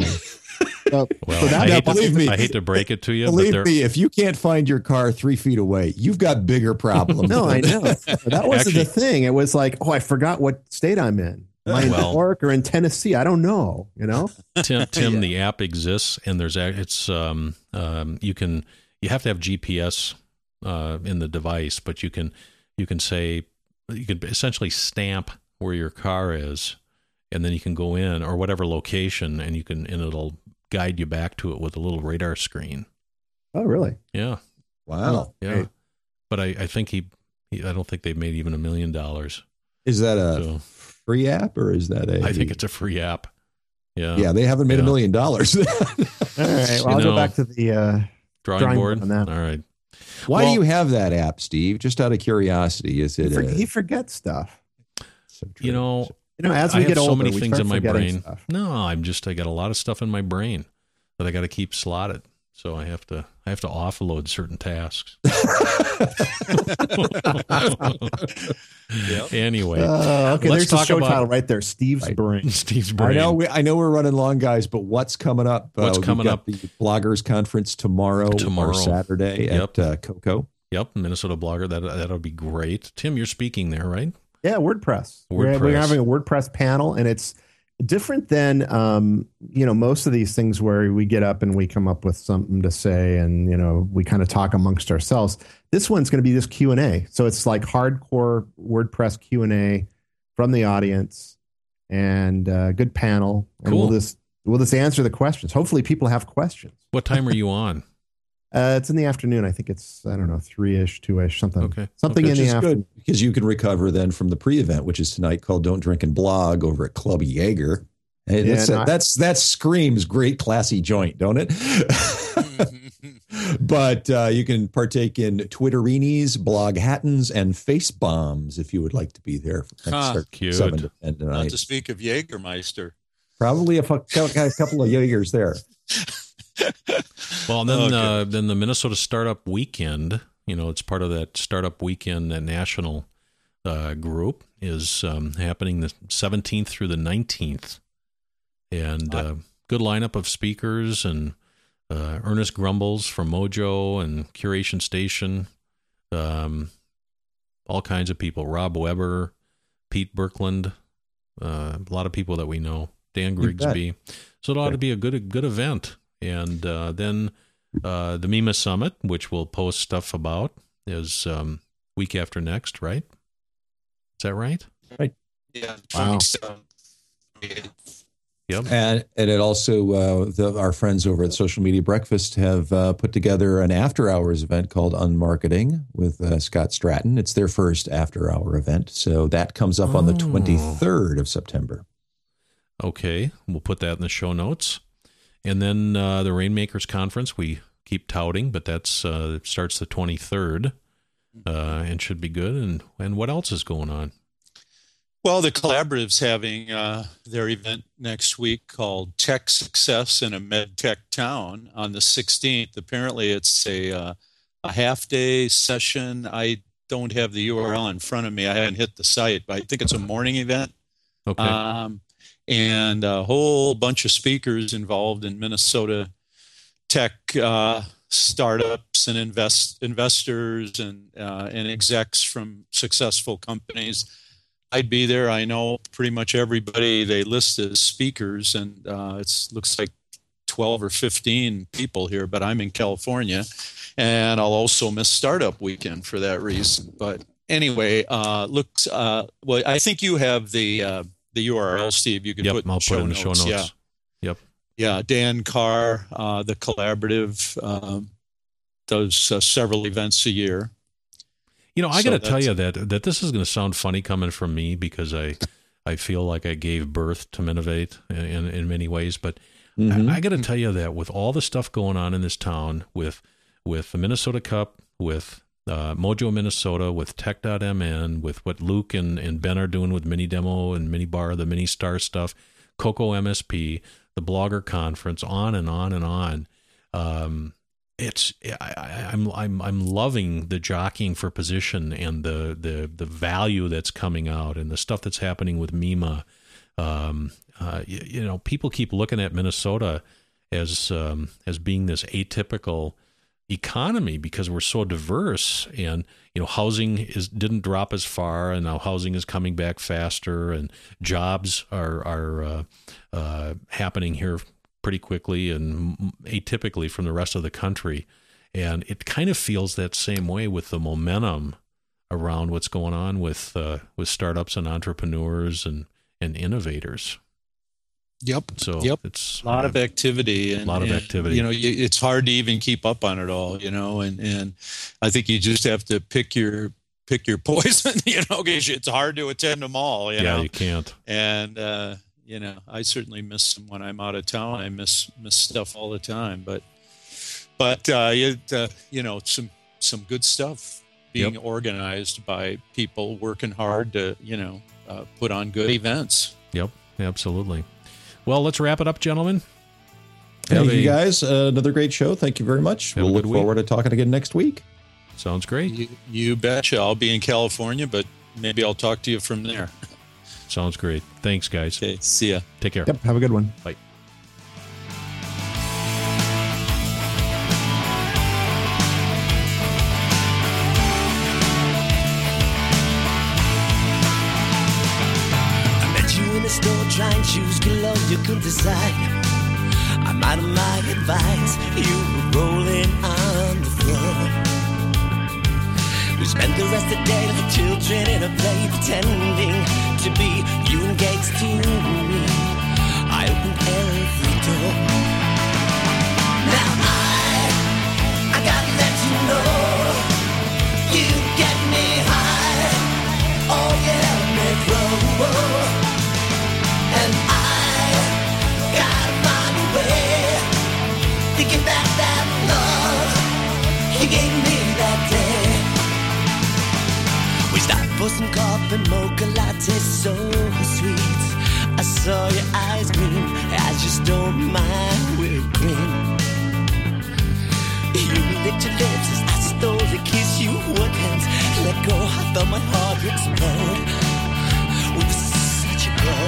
I hate to break it to you. Believe me, if you can't find your car 3 feet away, you've got bigger problems. No, I know. That wasn't the thing. It was like, I forgot what state I'm in. Am I in New York or in Tennessee? I don't know. Tim, the app exists, and you have to have GPS in the device, but you can essentially stamp where your car is, and then you can go in or whatever location, and it'll guide you back to it with a little radar screen. Oh, really? Yeah. Wow. Yeah. Great. But I think I don't think they've made even $1 million. Is that a free app or is that I think it's a free app. Yeah. Yeah. They haven't made $1 million. All right. Well, I'll go back to the drawing board on that. All right. Why do you have that app, Steve? Just out of curiosity, is it? He forgets stuff. So as we I get have older, so many we things in my brain. Stuff. No, I got a lot of stuff in my brain that I got to keep slotted. So I have to offload certain tasks. Anyway, okay. Let's There's the talk show about title right there. Steve's brain. Steve's brain. I know we're running long, guys, but what's coming up? What's coming up? The Bloggers Conference tomorrow or Saturday at Coco. Yep, Minnesota Blogger. That'll be great. Tim, you're speaking there, right? Yeah, WordPress. We're having a WordPress panel, and it's different than most of these things where we get up and we come up with something to say, and we kind of talk amongst ourselves. This one's going to be just Q&A, so it's like hardcore WordPress Q&A from the audience, and good panel. And cool. We'll just answer the questions. Hopefully, people have questions. What time are you on? It's in the afternoon. I think it's 3-ish, 2-ish, something. Okay. Something in the afternoon. Good because you can recover then from the pre-event, which is tonight, called "Don't Drink and Blog" over at Club Jaeger. Hey, that screams great classy joint, don't it? But you can partake in Twitterinis, blog hattons, and face bombs if you would like to be there. Cute. 7 to 10 tonight. Not to speak of Jägermeister. Probably a couple of Jaegers there. Well, then the Minnesota Startup Weekend it's part of that Startup Weekend national group, is happening the 17th through the 19th. And good lineup of speakers, and Ernest Grumbles from Mojo and Curation Station, all kinds of people, Rob Weber, Pete Birkland, a lot of people that we know, Dan Grigsby. So it ought to be a good event. And then the MEMA Summit, which we'll post stuff about, is week after next, right? Is that right? Right. Yeah. Wow. Yep. And it also, our friends over at Social Media Breakfast have put together an after-hours event called Unmarketing with Scott Stratton. It's their first after-hour event. So that comes up on the 23rd of September. Okay. We'll put that in the show notes. And then the Rainmakers Conference, we keep touting, but that's it starts the 23rd and should be good. And what else is going on? Well, the Collaborative's having their event next week called Tech Success in a MedTech Town on the 16th. Apparently, it's a half-day session. I don't have the URL in front of me. I haven't hit the site, but I think it's a morning event. Okay. And a whole bunch of speakers involved in Minnesota tech startups and investors and execs from successful companies. I'd be there. I know pretty much everybody they list as speakers, and it looks like 12 or 15 people here, but I'm in California, and I'll also miss Startup Weekend for that reason. But anyway, well, I think you have the URL, Steve. You can Yep, put I'll put it in the show notes. Yeah. Yep. Yeah, Dan Carr, the Collaborative, does several events a year. I got to tell you that this is going to sound funny coming from me, because I feel like I gave birth to Minovate in many ways. But I got to tell you that with all the stuff going on in this town, with the Minnesota Cup, with Mojo Minnesota, with Tech.mn, with what Luke and Ben are doing with Mini Demo and Mini Bar, the Mini Star stuff, Coco MSP, the Blogger Conference, on and on and on. I'm loving the jockeying for position and the value that's coming out, and the stuff that's happening with MEMA. People keep looking at Minnesota as being this atypical economy because we're so diverse, and housing didn't drop as far, and now housing is coming back faster, and jobs are happening here pretty quickly and atypically from the rest of the country. And it kind of feels that same way with the momentum around what's going on with startups and entrepreneurs and innovators. Yep. So it's a lot of activity. And, it's hard to even keep up on it all, and I think you just have to pick your poison, because it's hard to attend them all, Yeah, you can't. And, I certainly miss them when I'm out of town. I miss stuff all the time, but some good stuff being organized by people working hard to, put on good events. Yep, absolutely. Well, let's wrap it up, gentlemen. Thank you guys. Another great show. Thank you very much. We'll look forward to talking again next week. Sounds great. You betcha. I'll be in California, but maybe I'll talk to you from there. Sounds great. Thanks, guys. Okay, see ya. Take care. Yep, have a good one. Bye. I met you in the store trying shoes galore you could decide. I'm out of my advice. You were rolling on the floor. We spent the rest of the day like children in a play, pretending to be you engaged to me. I opened every door. Now I gotta let you know, you get me high. Oh yeah, Metro. And I gotta find a way to get back that love you gave me that day. We stopped for some coffee, mocha latte, so sweet. I saw your eyes gleam as you stole my whipped cream. You licked your lips as I stole to kiss you once. Let go, I felt my heart explode. We were such a blow.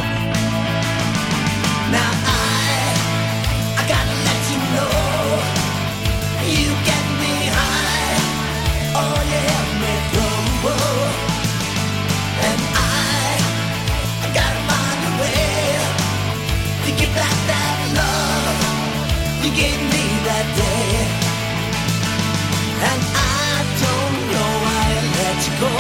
Now I gotta let you know, you get me high, oh you help me grow. And I gotta find a way to get back that love you gave me that day. And I don't know why I let you go.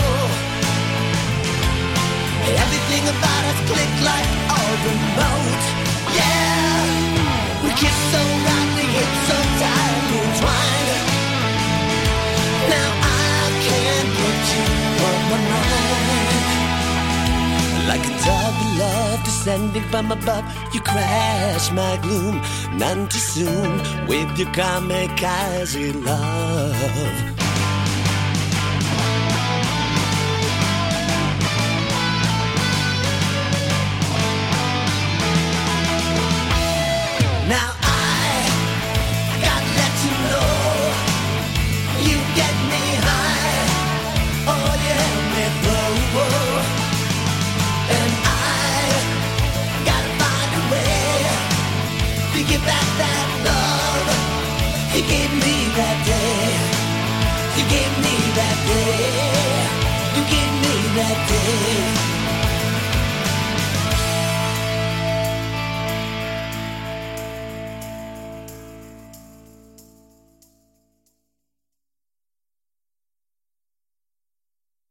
Everything about us clicked like a remote. Yeah, we kissed so lightly, hit so tightly entwined. Now I can't put you on my mind. Like a dove of love descending from above, you crash my gloom. None too soon with your kamikaze love. Now I gotta let you know, you get me high, oh you help me flow. And I gotta find a way to get back that love you gave me that day. You gave me that day. You gave me that day.